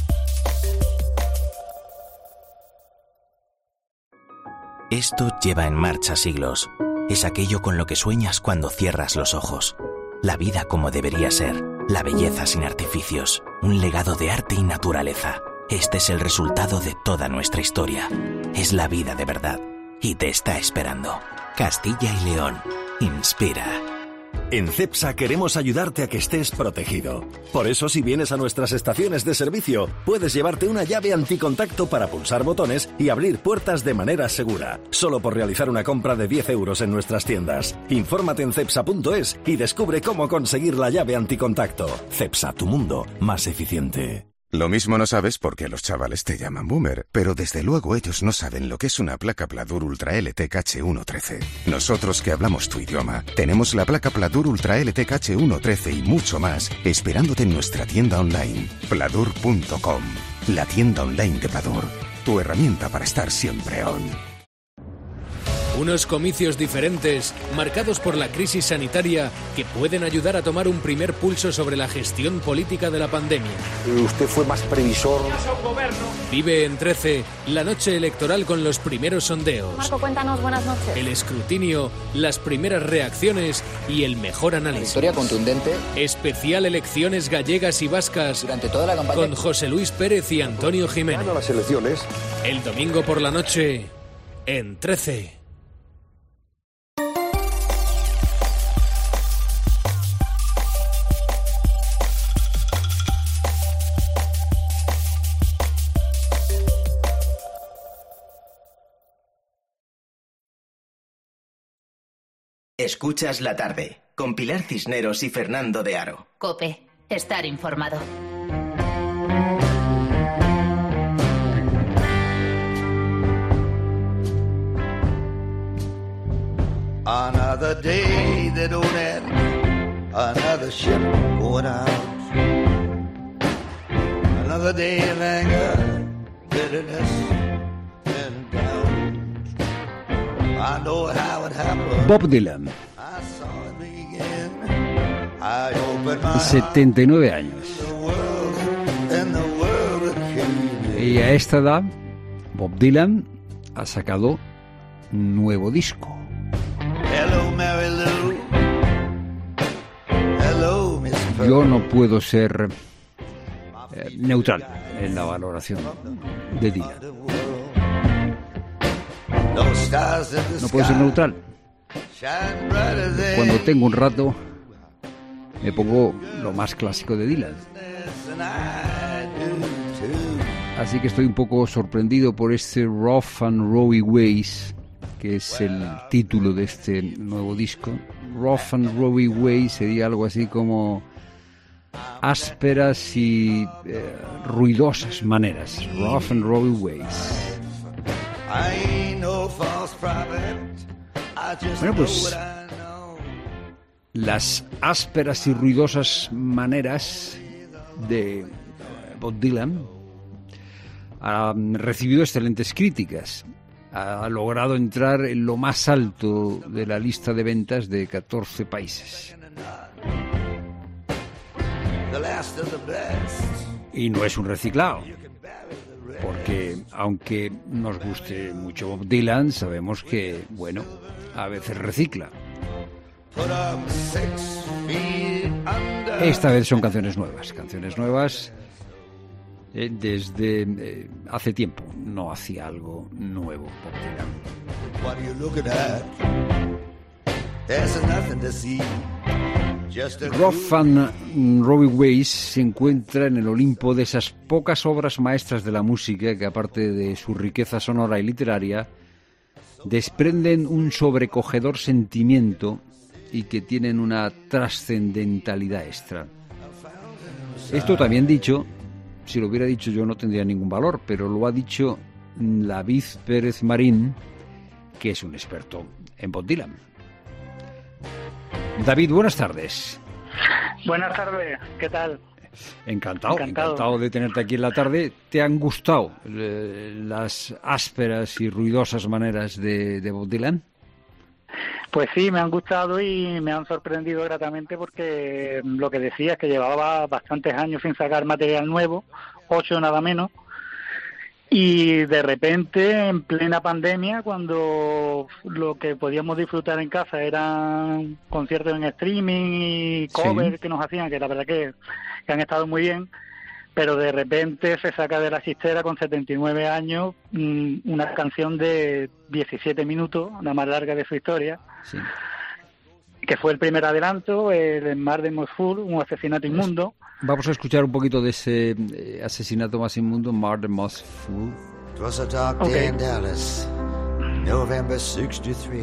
Esto lleva en marcha siglos. Es aquello con lo que sueñas cuando cierras los ojos. La vida como debería ser. La belleza sin artificios. Un legado de arte y naturaleza. Este es el resultado de toda nuestra historia. Es la vida de verdad. Y te está esperando. Castilla y León. Inspira. En CEPSA queremos ayudarte a que estés protegido. Por eso, si vienes a nuestras estaciones de servicio, puedes llevarte una llave anticontacto para pulsar botones y abrir puertas de manera segura. Solo por realizar una compra de 10 euros en nuestras tiendas. Infórmate en cepsa.es y descubre cómo conseguir la llave anticontacto. CEPSA, tu mundo más eficiente. Lo mismo no sabes porque los chavales te llaman boomer, pero desde luego ellos no saben lo que es una placa Pladur Ultra LTK H113. Nosotros que hablamos tu idioma, tenemos la placa Pladur Ultra LTK H113 y mucho más, esperándote en nuestra tienda online, pladur.com, la tienda online de Pladur, tu herramienta para estar siempre on. Unos comicios diferentes, marcados por la crisis sanitaria, que pueden ayudar a tomar un primer pulso sobre la gestión política de la pandemia. Usted fue más previsor. Vive en 13, la noche electoral con los primeros sondeos. Marco, cuéntanos, buenas noches. El escrutinio, las primeras reacciones y el mejor análisis. Victoria contundente. Especial elecciones gallegas y vascas. Durante toda la campaña. Con José Luis Pérez y Antonio Jiménez. Las elecciones. El domingo por la noche, en 13. Escuchas la tarde, con Pilar Cisneros y Fernando de Aro. COPE. Estar informado. Another day that don't end, another ship going out, another day of anger, bitterness and doubt. I know how it happened. Bob Dylan. I saw it begin. I opened my 79 años. and the world came in. Y a esta edad, Bob Dylan ha sacado nuevo disco. Hello, Mary Lou. Hello, Miss Pearl. Yo no puedo ser neutral en la valoración de Dylan. No puedo ser neutral. Cuando tengo un rato, me pongo lo más clásico de Dylan. Así que estoy un poco sorprendido por este Rough and Rowdy Ways, que es el título de este nuevo disco. Rough and Rowdy Ways sería algo así como ásperas y ruidosas maneras. Rough and Rowdy Ways. Bueno, pues las ásperas y ruidosas maneras de Bob Dylan ha recibido excelentes críticas. Ha logrado entrar en lo más alto de la lista de ventas de 14 países. Y no es un reciclado, porque aunque nos guste mucho Bob Dylan, sabemos que, bueno, a veces recicla. Esta vez son canciones nuevas. Desde hace tiempo no hacía algo nuevo Bob Dylan. Rough and Rowdy Ways se encuentra en el Olimpo de esas pocas obras maestras de la música que, aparte de su riqueza sonora y literaria, desprenden un sobrecogedor sentimiento y que tienen una trascendentalidad extra. Esto también dicho, si lo hubiera dicho yo no tendría ningún valor, pero lo ha dicho David Pérez Marín, que es un experto en Bob Dylan. David, buenas tardes. Buenas tardes, ¿qué tal? Encantado de tenerte aquí en la tarde. ¿Te han gustado las ásperas y ruidosas maneras de Bob Dylan? Pues sí, me han gustado y me han sorprendido gratamente porque lo que decía es que llevaba bastantes años sin sacar material nuevo, 8 nada menos, y de repente, en plena pandemia, cuando lo que podíamos disfrutar en casa eran conciertos en streaming y covers que nos hacían, que la verdad que han estado muy bien, pero de repente se saca de la chistera con 79 años una canción de 17 minutos, la más larga de su historia, que fue el primer adelanto, el Murder Most Fool, un asesinato inmundo. Vamos a escuchar un poquito de ese asesinato más inmundo, Murder Most Fool. It was a dark day in Dallas, November 63.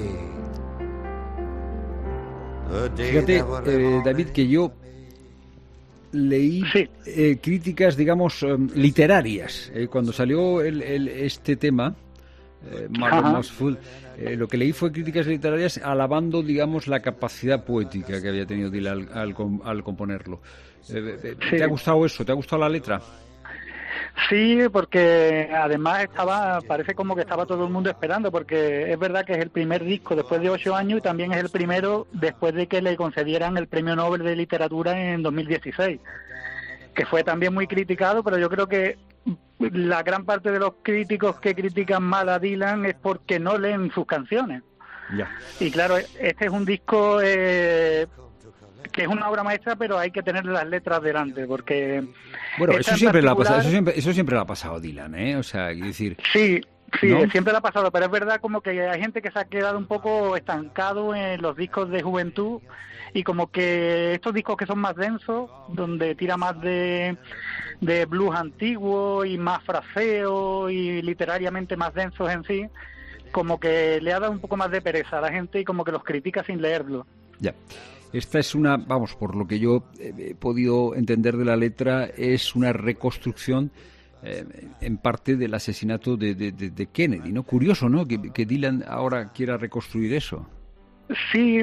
Fíjate, David, que yo leí críticas, digamos, literarias. Cuando salió este tema, Murder Most Fool, lo que leí fue críticas literarias alabando, digamos, la capacidad poética que había tenido Dylan al componerlo. ¿Te ha gustado eso? ¿Te ha gustado la letra? Sí, porque además parece como que estaba todo el mundo esperando, porque es verdad que es el primer disco después de 8 años y también es el primero después de que le concedieran el Premio Nobel de Literatura en 2016, que fue también muy criticado, pero yo creo que la gran parte de los críticos que critican mal a Dylan es porque no leen sus canciones. Ya. Y claro, este es un disco que es una obra maestra, pero hay que tener las letras delante, porque... Bueno, eso siempre le ha pasado a Dylan, ¿eh? O sea, quiero decir... Sí, ¿no? Siempre le ha pasado, pero es verdad como que hay gente que se ha quedado un poco estancado en los discos de juventud, y como que estos discos que son más densos, donde tira más de blues antiguo y más fraseo y literariamente más densos en sí, como que le ha dado un poco más de pereza a la gente y como que los critica sin leerlo. Ya. Esta es una, vamos, por lo que yo he podido entender de la letra, es una reconstrucción en parte del asesinato de Kennedy, ¿no? Curioso, ¿no? Que Dylan ahora quiera reconstruir eso. Sí,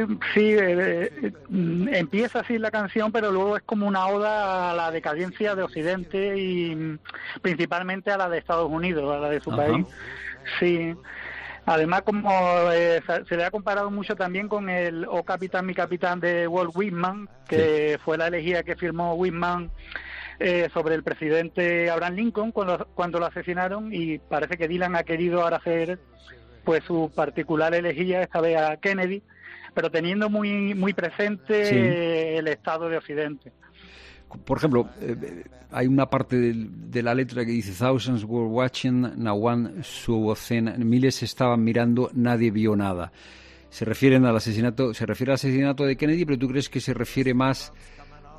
empieza así la canción, pero luego es como una oda a la decadencia de Occidente y principalmente a la de Estados Unidos, a la de su país. Sí. Además, como se le ha comparado mucho también con el Oh Capitán, mi Capitán de Walt Whitman, que fue la elegía que firmó Whitman sobre el presidente Abraham Lincoln cuando lo asesinaron, y parece que Dylan ha querido ahora hacer pues su particular elegía, esta vez a Kennedy, pero teniendo muy presente el estado de Occidente. Por ejemplo, hay una parte de la letra que dice "Thousands were watching, no one saw a thing", miles estaban mirando, nadie vio nada. Se refiere al asesinato de Kennedy, pero ¿tú crees que se refiere más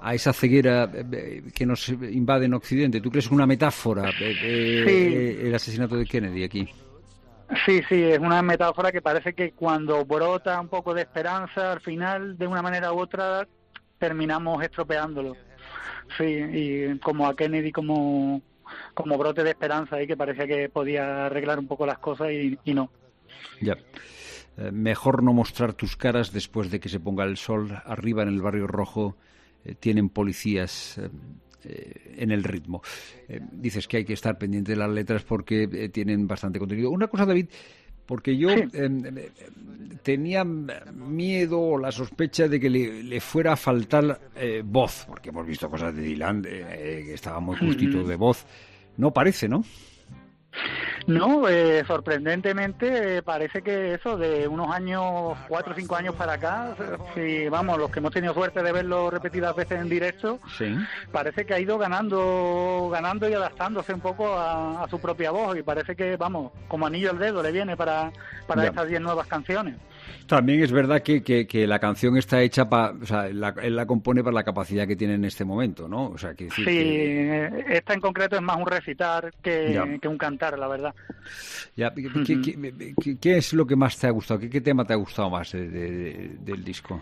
a esa ceguera que nos invade en Occidente. ¿Tú crees que es una metáfora el asesinato de Kennedy aquí? Sí, es una metáfora que parece que cuando brota un poco de esperanza, al final, de una manera u otra, terminamos estropeándolo. Sí, y como a Kennedy como brote de esperanza ahí, que parecía que podía arreglar un poco las cosas y no. Ya. Mejor no mostrar tus caras después de que se ponga el sol. Arriba en el Barrio Rojo tienen policías en el ritmo. Dices que hay que estar pendiente de las letras porque tienen bastante contenido. Una cosa, David, porque yo tenía miedo o la sospecha de que le fuera a faltar voz, porque hemos visto cosas de Dylan que estaba muy justito de voz. No parece, ¿no? No, sorprendentemente parece que eso de unos años, 4 o 5 años para acá, si vamos, los que hemos tenido suerte de verlo repetidas veces en directo, parece que ha ido ganando y adaptándose un poco a su propia voz, y parece que, vamos, como anillo al dedo le viene para estas 10 nuevas canciones. También es verdad que la canción está hecha o sea, él la compone para la capacidad que tiene en este momento, ¿no? O sea, que decir esta en concreto es más un recitar que un cantar, la verdad. Ya, ¿qué es lo que más te ha gustado? ¿Qué tema te ha gustado más del disco?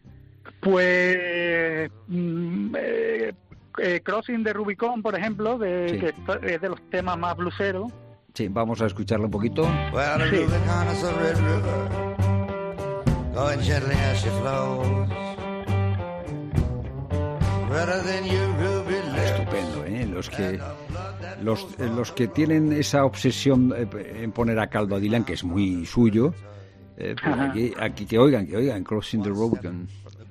Pues Crossing the Rubicon, por ejemplo, que es de los temas más blueseros. Sí, vamos a escucharlo un poquito. Going gently as she flows, better than your ruby lips. Estupendo, los que tienen esa obsesión en poner a caldo a Dylan, que es muy suyo, pues aquí que oigan Crossing the Rubicon.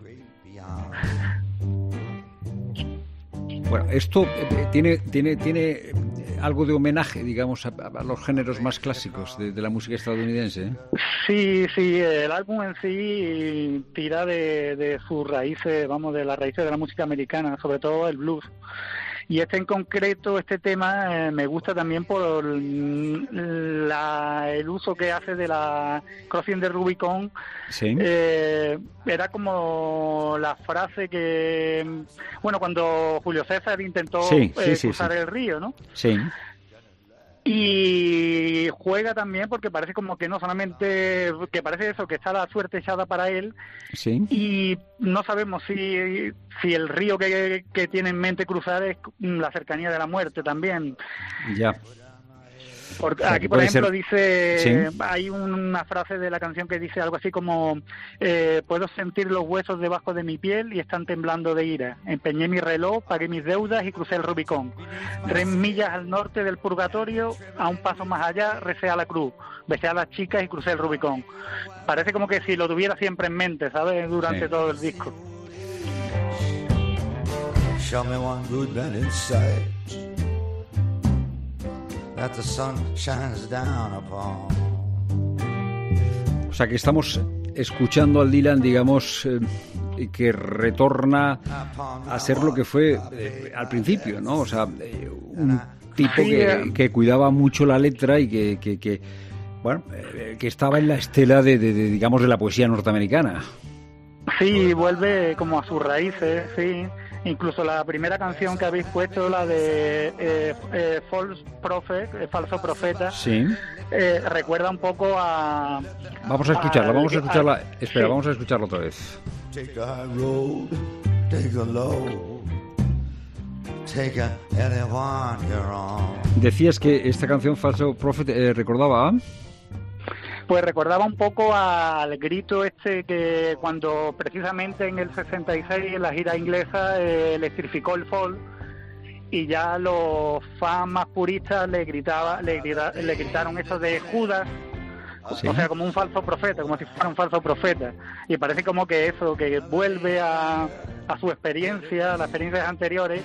Bueno, esto tiene algo de homenaje, digamos, a los géneros más clásicos de la música estadounidense, ¿eh? Sí, el álbum en sí tira de sus raíces, vamos, de las raíces de la música americana, sobre todo el blues. Y en concreto, este tema me gusta también por el uso que hace de la Crossing the Rubicon. Sí. Era como la frase que, bueno, cuando Julio César intentó cruzar el río, ¿no? Sí. Y juega también porque parece como que no solamente, que parece eso, que está la suerte echada para él, y no sabemos si el río que tiene en mente cruzar es la cercanía de la muerte también. Ya. Porque aquí, por ejemplo, dice, hay una frase de la canción que dice algo así como puedo sentir los huesos debajo de mi piel y están temblando de ira. Empeñé mi reloj, pagué mis deudas y crucé el Rubicón. 3 millas al norte del purgatorio, a un paso más allá, recé a la cruz. Besé a las chicas y crucé el Rubicón. Parece como que si lo tuviera siempre en mente, ¿sabes? Durante todo el disco. Show me one good man inside that the sun shines down upon. O sea que estamos escuchando al Dylan, digamos, que retorna a ser lo que fue al principio, ¿no? O sea, un tipo que cuidaba mucho la letra y que estaba en la estela digamos, de la poesía norteamericana. Sí, vuelve como a sus raíces, sí. Incluso la primera canción que habéis puesto, la de Falso Profeta, recuerda un poco a... Vamos a escucharla. Espera, vamos a escucharla otra vez. Take a road, take a low, take a anyone you're on. Decías que esta canción, Falso Prophet, recordaba a... Pues recordaba un poco al grito que cuando precisamente en el 66 en la gira inglesa electrificó el folk, y ya los fans más puristas le gritaron eso de Judas, o sea, como un falso profeta, como si fuera un falso profeta, y parece como que eso, que vuelve a su experiencia, a las experiencias anteriores,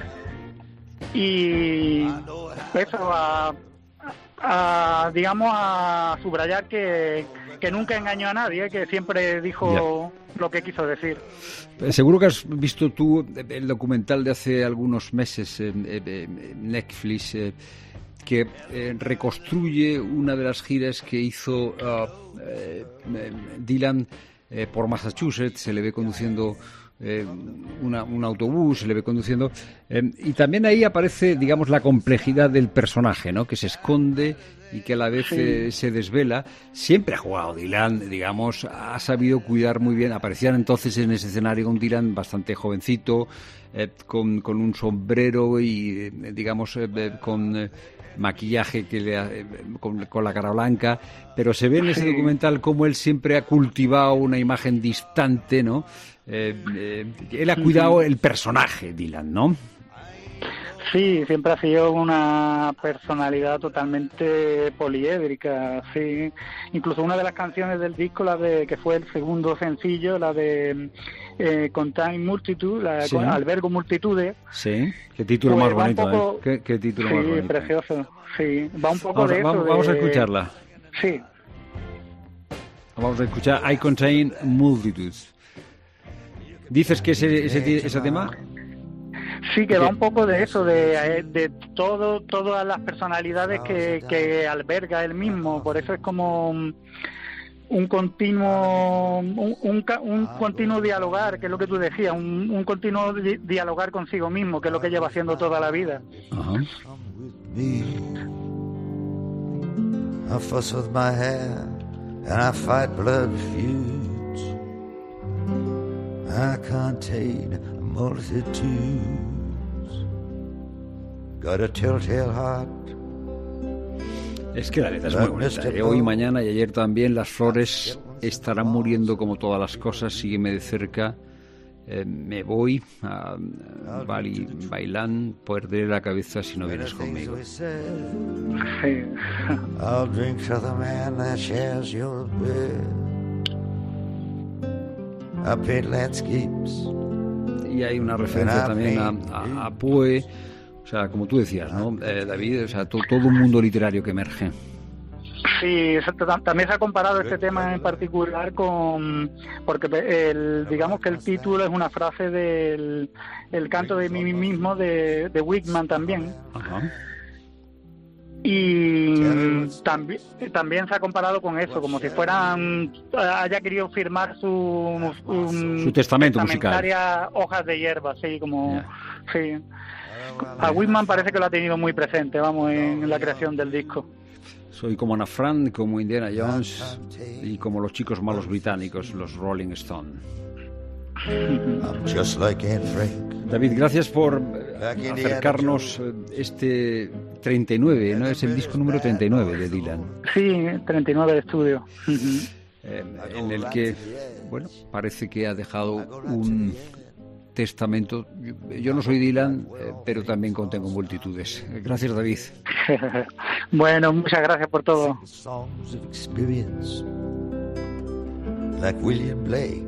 y eso digamos, a subrayar que nunca engañó a nadie, que siempre dijo lo que quiso decir. Seguro que has visto tú el documental de hace algunos meses en Netflix, que reconstruye una de las giras que hizo Dylan por Massachusetts. Se le ve conduciendo un autobús, se le ve conduciendo, y también ahí aparece, digamos, la complejidad del personaje, ¿no? Que se esconde y que a la vez se desvela. Siempre ha jugado Dylan, digamos, ha sabido cuidar muy bien. Aparecían entonces en ese escenario un Dylan bastante jovencito, con un sombrero y, digamos, con maquillaje con la cara blanca, pero se ve en ese documental cómo él siempre ha cultivado una imagen distante, ¿no? Él ha cuidado el personaje, Dylan, ¿no? Sí, siempre ha sido una personalidad totalmente poliédrica, sí. Incluso una de las canciones del disco, que fue el segundo sencillo, la de Contain Multitude, sí. Albergo Multitudes. Sí, qué título pues más bonito, poco, ¿Qué título más bonito. Sí, precioso, sí. Va un poco de eso. Vamos a escucharla. Sí. Vamos a escuchar I Contain Multitudes. ¿Dices que ese tema? Sí, que va un poco de eso, de todas las personalidades que alberga él mismo. Por eso es como un continuo dialogar, que es lo que tú decías, un continuo dialogar consigo mismo, que es lo que lleva haciendo toda la vida. Uh-huh. I fuss with my hair and I fight blood feuds. I contain multitudes. Got a telltale heart. Es que la letra es muy bonita. Hoy, mañana y ayer también las flores estarán muriendo como todas las cosas. Sígueme de cerca. Me voy a Bailán, perderé la cabeza si no vienes conmigo. I'll drink to the man that shares your bed. I paint landscapes. Y hay una referencia también a Poe, o sea, como tú decías, ¿no, David? O sea, todo un mundo literario que emerge. Sí, también se ha comparado este tema en particular porque digamos que el título es una frase del El canto de mí mismo de Whitman también. Ajá. Y también se ha comparado con eso, como si haya querido firmar su testamento musical, hojas de hierba, sí, como sí. A Whitman parece que lo ha tenido muy presente, en la creación del disco. Soy como Ana Frank, como Indiana Jones y como los chicos malos británicos, los Rolling Stones. David, gracias por acercarnos este 39, ¿no? Es el disco número 39 de Dylan. Sí, 39 de estudio. En el que, bueno, parece que ha dejado un testamento. Yo no soy Dylan, pero también contengo multitudes. Gracias, David. Bueno, muchas gracias por todo. Like William Blake,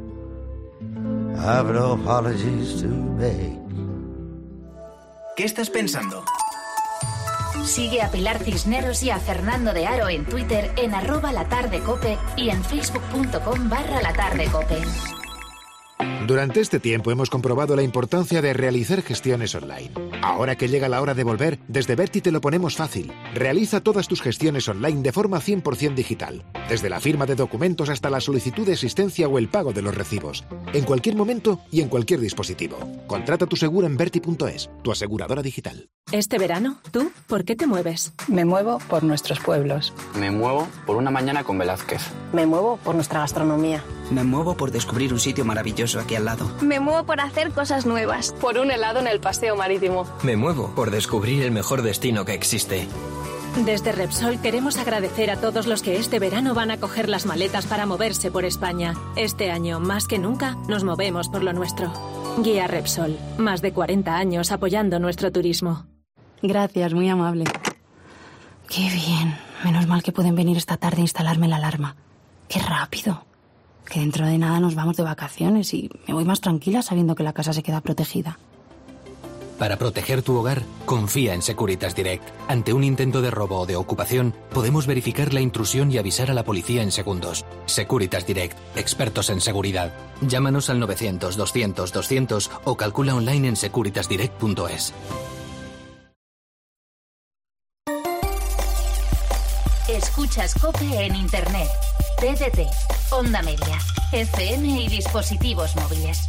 I've no apologies to make. ¿Qué estás pensando? Sigue a Pilar Cisneros y a Fernando de Aro en Twitter en @latardecope y en facebook.com/latardecope. Durante este tiempo hemos comprobado la importancia de realizar gestiones online. Ahora que llega la hora de volver, desde Berti te lo ponemos fácil. Realiza todas tus gestiones online de forma 100% digital. Desde la firma de documentos hasta la solicitud de existencia o el pago de los recibos. En cualquier momento y en cualquier dispositivo. Contrata tu seguro en Berti.es, tu aseguradora digital. Este verano, ¿tú por qué te mueves? Me muevo por nuestros pueblos. Me muevo por una mañana con Velázquez. Me muevo por nuestra gastronomía. Me muevo por descubrir un sitio maravilloso aquí al lado. Me muevo por hacer cosas nuevas. Por un helado en el paseo marítimo. Me muevo por descubrir el mejor destino que existe. Desde Repsol queremos agradecer a todos los que este verano van a coger las maletas para moverse por España. Este año, más que nunca, nos movemos por lo nuestro. Guía Repsol. Más de 40 años apoyando nuestro turismo. Gracias, muy amable. Qué bien. Menos mal que pueden venir esta tarde a instalarme la alarma. Qué rápido. Que dentro de nada nos vamos de vacaciones y me voy más tranquila sabiendo que la casa se queda protegida. Para proteger tu hogar, confía en Securitas Direct. Ante un intento de robo o de ocupación, podemos verificar la intrusión y avisar a la policía en segundos. Securitas Direct, expertos en seguridad. Llámanos al 900-200-200 o calcula online en securitasdirect.es. Escuchas COPE en Internet. TDT, onda media, FM y dispositivos móviles.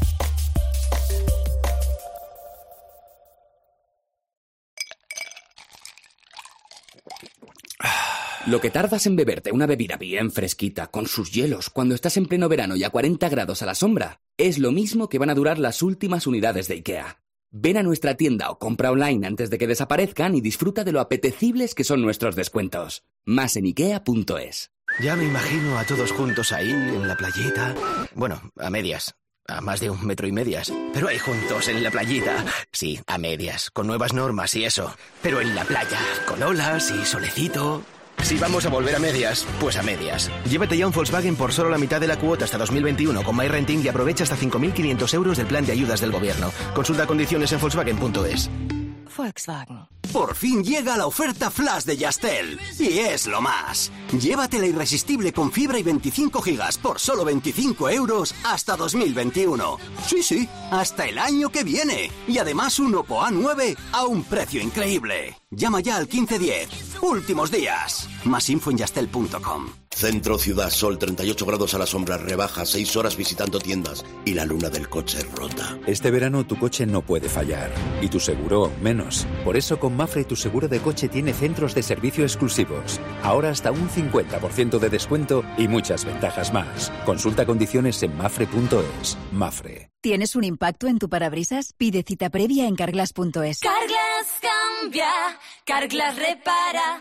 Lo que tardas en beberte una bebida bien fresquita, con sus hielos, cuando estás en pleno verano y a 40 grados a la sombra, es lo mismo que van a durar las últimas unidades de IKEA. Ven a nuestra tienda o compra online antes de que desaparezcan y disfruta de lo apetecibles que son nuestros descuentos. Más en ikea.es. Ya me imagino a todos juntos ahí, en la playita. Bueno, a medias. A más de 1,5 metros. Pero ahí juntos, en la playita. Sí, a medias, con nuevas normas y eso. Pero en la playa, con olas y solecito. Si vamos a volver a medias, pues a medias. Llévate ya un Volkswagen por solo la mitad de la cuota hasta 2021 con MyRenting y aprovecha hasta 5.500 euros del plan de ayudas del gobierno. Consulta condiciones en Volkswagen.es. Volkswagen. Por fin llega la oferta flash de Yastel. Y es lo más. Llévate la irresistible con fibra y 25 gigas por solo 25 euros hasta 2021. Sí, hasta el año que viene. Y además un Oppo A9 a un precio increíble. Llama ya al 1510. Últimos días. Más info en yastel.com. Centro Ciudad Sol, 38 grados a la sombra, rebaja, 6 horas visitando tiendas y la luna del coche rota. Este verano tu coche no puede fallar y tu seguro menos. Por eso con Mafre tu seguro de coche tiene centros de servicio exclusivos. Ahora hasta un 50% de descuento y muchas ventajas más. Consulta condiciones en mafre.es. Mafre. ¿Tienes un impacto en tu parabrisas? Pide cita previa en carglass.es. Carglass cambia, Carglass repara.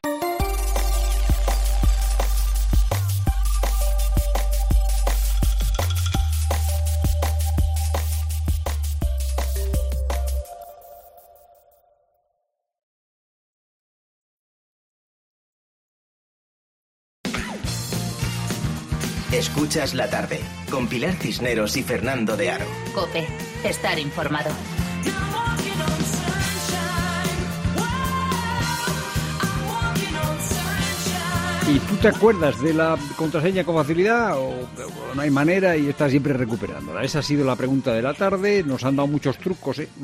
Escuchas la tarde, con Pilar Cisneros y Fernando de Aro. COPE, estar informado. ¿Y tú te acuerdas de la contraseña con facilidad o no hay manera y estás siempre recuperándola? Esa ha sido la pregunta de la tarde. Nos han dado muchos trucos, ¿eh?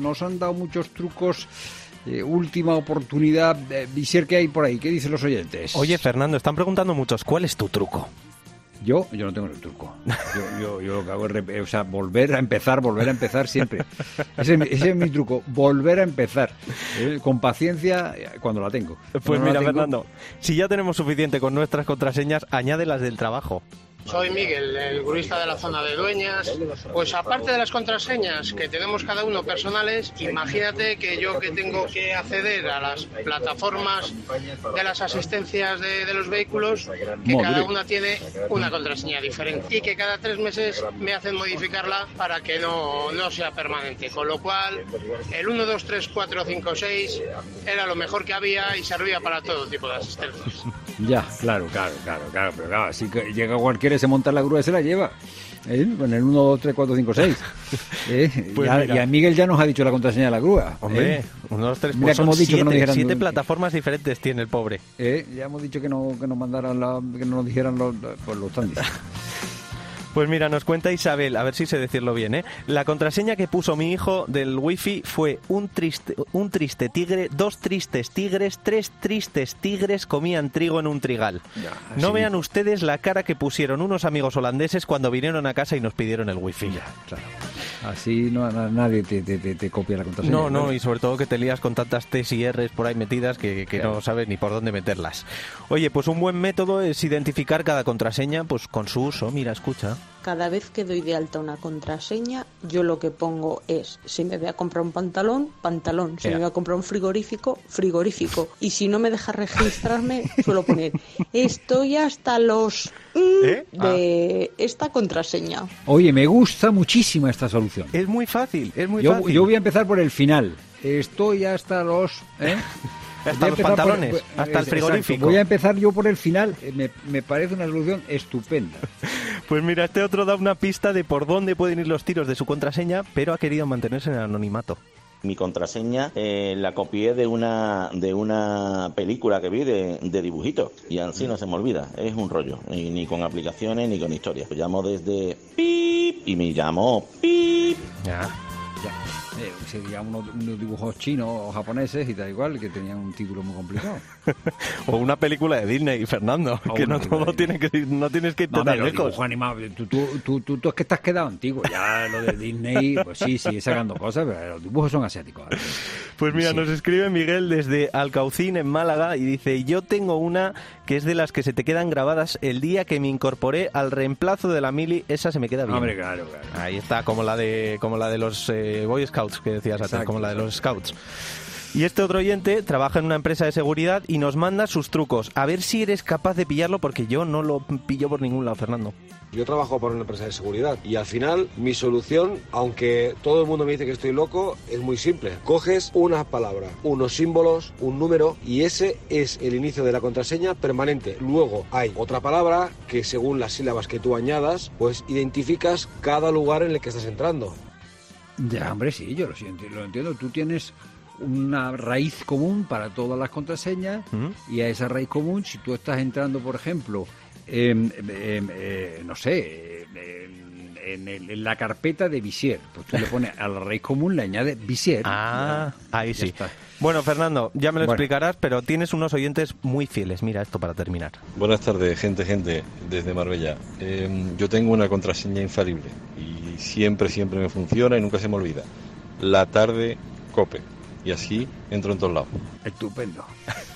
Última oportunidad. Visier, ¿qué hay por ahí? ¿Qué dicen los oyentes? Oye, Fernando, están preguntando muchos, ¿cuál es tu truco? Yo no tengo el truco. Yo lo que hago es volver a empezar siempre. Ese es mi truco, volver a empezar. Con paciencia cuando la tengo. Pues mira, Fernando, si ya tenemos suficiente con nuestras contraseñas, añade las del trabajo. Soy Miguel, el gurista de la zona de Dueñas. Pues aparte de las contraseñas que tenemos cada uno personales, imagínate que yo que tengo que acceder a las plataformas de las asistencias de los vehículos, que cada una tiene una contraseña diferente y que cada 3 meses me hacen modificarla para que no sea permanente. Con lo cual, el 1, 2, 3, 4, 5, 6 era lo mejor que había y servía para todo tipo de asistencias. Ya, claro, pero claro, si llega cualquiera, se monta la grúa y se la lleva. Con el 1, 2, 3, 4, 5, 6. Pues y a Miguel ya nos ha dicho la contraseña de la grúa. Hombre, 1, 2, 3, pues son 7 plataformas diferentes tiene el pobre. Ya hemos dicho que nos mandaran que no nos dijeran los están diciendo. Pues mira, nos cuenta Isabel, a ver si sé decirlo bien, ¿eh? La contraseña que puso mi hijo del wifi fue un triste tigre, 2 tristes tigres, 3 tristes tigres comían trigo en un trigal. No vean ustedes la cara que pusieron unos amigos holandeses cuando vinieron a casa y nos pidieron el wifi. Ya, claro. Así nadie te copia la contraseña. No, y sobre todo que te lías con tantas T's y R's por ahí metidas que no sabes ni por dónde meterlas. Oye, pues un buen método es identificar cada contraseña pues con su uso. Mira, escucha. Cada vez que doy de alta una contraseña, yo lo que pongo es, si me voy a comprar un pantalón, si me voy a comprar un frigorífico. Y si no me deja registrarme, suelo poner, estoy hasta los de esta contraseña. Oye, me gusta muchísimo esta solución. Es muy fácil, Yo voy a empezar por el final. Estoy hasta los... Hasta los pantalones, hasta el frigorífico. Exacto. Voy a empezar yo por el final. Me parece una solución estupenda. Pues mira, este otro da una pista de por dónde pueden ir los tiros de su contraseña, pero ha querido mantenerse en el anonimato. Mi contraseña la copié de una película que vi de dibujitos y así no se me olvida. Es un rollo, ni con aplicaciones ni con historias. Llamo desde PIP y me llamo PIP. Ya. Sería unos dibujos chinos o japoneses y tal igual, que tenían un título muy complicado. O una película de Disney, Fernando, que no todo tiene que ir, no tienes que ir tan lejos. Dibujos animados, tú es que te has quedado antiguo. Ya lo de Disney, pues sí, sigue sacando cosas, pero los dibujos son asiáticos. Pues mira, nos escribe Miguel desde Alcaucín, en Málaga, y dice: yo tengo una que es de las que se te quedan grabadas. El día que me incorporé al reemplazo de la mili, esa se me queda bien. Hombre, claro. Ahí está, como la de los Boy Scouts que decías antes, como la de los Scouts. Y este otro oyente trabaja en una empresa de seguridad y nos manda sus trucos. A ver si eres capaz de pillarlo, porque yo no lo pillo por ningún lado, Fernando. Yo trabajo para una empresa de seguridad y al final mi solución, aunque todo el mundo me dice que estoy loco, es muy simple. Coges una palabra, unos símbolos, un número y ese es el inicio de la contraseña permanente. Luego hay otra palabra que según las sílabas que tú añadas, pues identificas cada lugar en el que estás entrando. Ya, hombre, sí, yo lo entiendo. Tú tienes una raíz común para todas las contraseñas y a esa raíz común, si tú estás entrando, por ejemplo, no sé, en la carpeta de Visier, pues tú le pones a la raíz común, le añades Visier. Ahí sí. Está. Bueno, Fernando, ya me lo explicarás, pero tienes unos oyentes muy fieles. Mira esto para terminar. Buenas tardes, gente, desde Marbella. Yo tengo una contraseña infalible y siempre me funciona y nunca se me olvida. La tarde COPE. Y así entro en todos lados. Estupendo.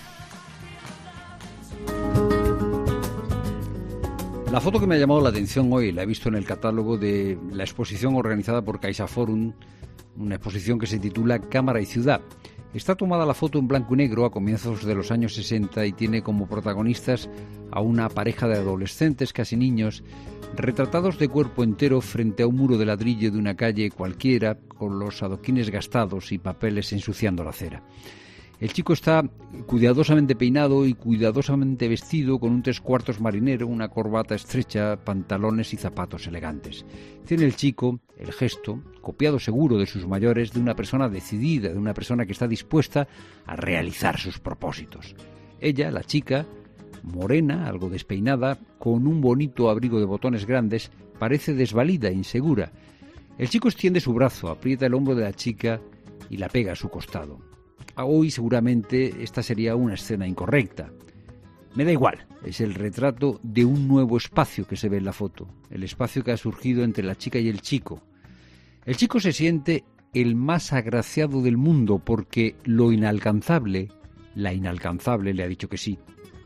La foto que me ha llamado la atención hoy la he visto en el catálogo de la exposición organizada por CaixaForum, una exposición que se titula Cámara y Ciudad. Está tomada la foto en blanco y negro a comienzos de los años 60 y tiene como protagonistas a una pareja de adolescentes, casi niños, retratados de cuerpo entero frente a un muro de ladrillo de una calle cualquiera, con los adoquines gastados y papeles ensuciando la acera. El chico está cuidadosamente peinado y cuidadosamente vestido, con un 3/4 marinero, una corbata estrecha, pantalones y zapatos elegantes. Tiene el chico el gesto, copiado seguro de sus mayores, de una persona decidida, de una persona que está dispuesta a realizar sus propósitos. Ella, la chica, morena, algo despeinada, con un bonito abrigo de botones grandes, parece desvalida, insegura. El chico extiende su brazo, aprieta el hombro de la chica y la pega a su costado. Hoy seguramente esta sería una escena incorrecta. Me da igual, es el retrato de un nuevo espacio que se ve en la foto, el espacio que ha surgido entre la chica y el chico. El chico se siente el más agraciado del mundo porque lo inalcanzable, la inalcanzable le ha dicho que sí.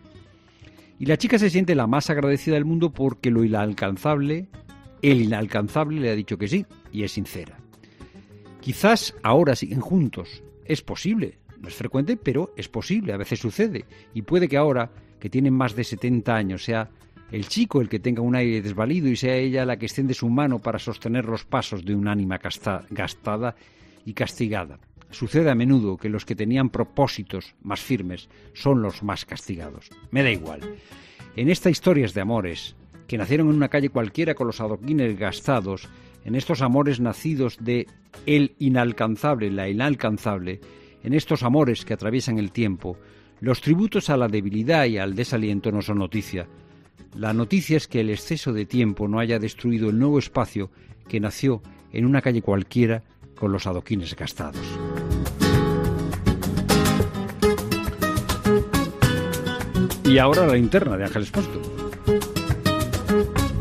Y la chica se siente la más agradecida del mundo porque lo inalcanzable, el inalcanzable le ha dicho que sí, y es sincera. Quizás ahora siguen juntos, es posible. No es frecuente, pero es posible, a veces sucede. Y puede que ahora, que tienen más de 70 años, sea el chico el que tenga un aire desvalido y sea ella la que extiende su mano para sostener los pasos de un ánima gastada y castigada. Sucede a menudo que los que tenían propósitos más firmes son los más castigados. Me da igual. En estas historias de amores, que nacieron en una calle cualquiera con los adoquines gastados, en estos amores nacidos de el inalcanzable, la inalcanzable, en estos amores que atraviesan el tiempo, los tributos a la debilidad y al desaliento no son noticia. La noticia es que el exceso de tiempo no haya destruido el nuevo espacio que nació en una calle cualquiera con los adoquines gastados. Y ahora la linterna de Ángel Expósito.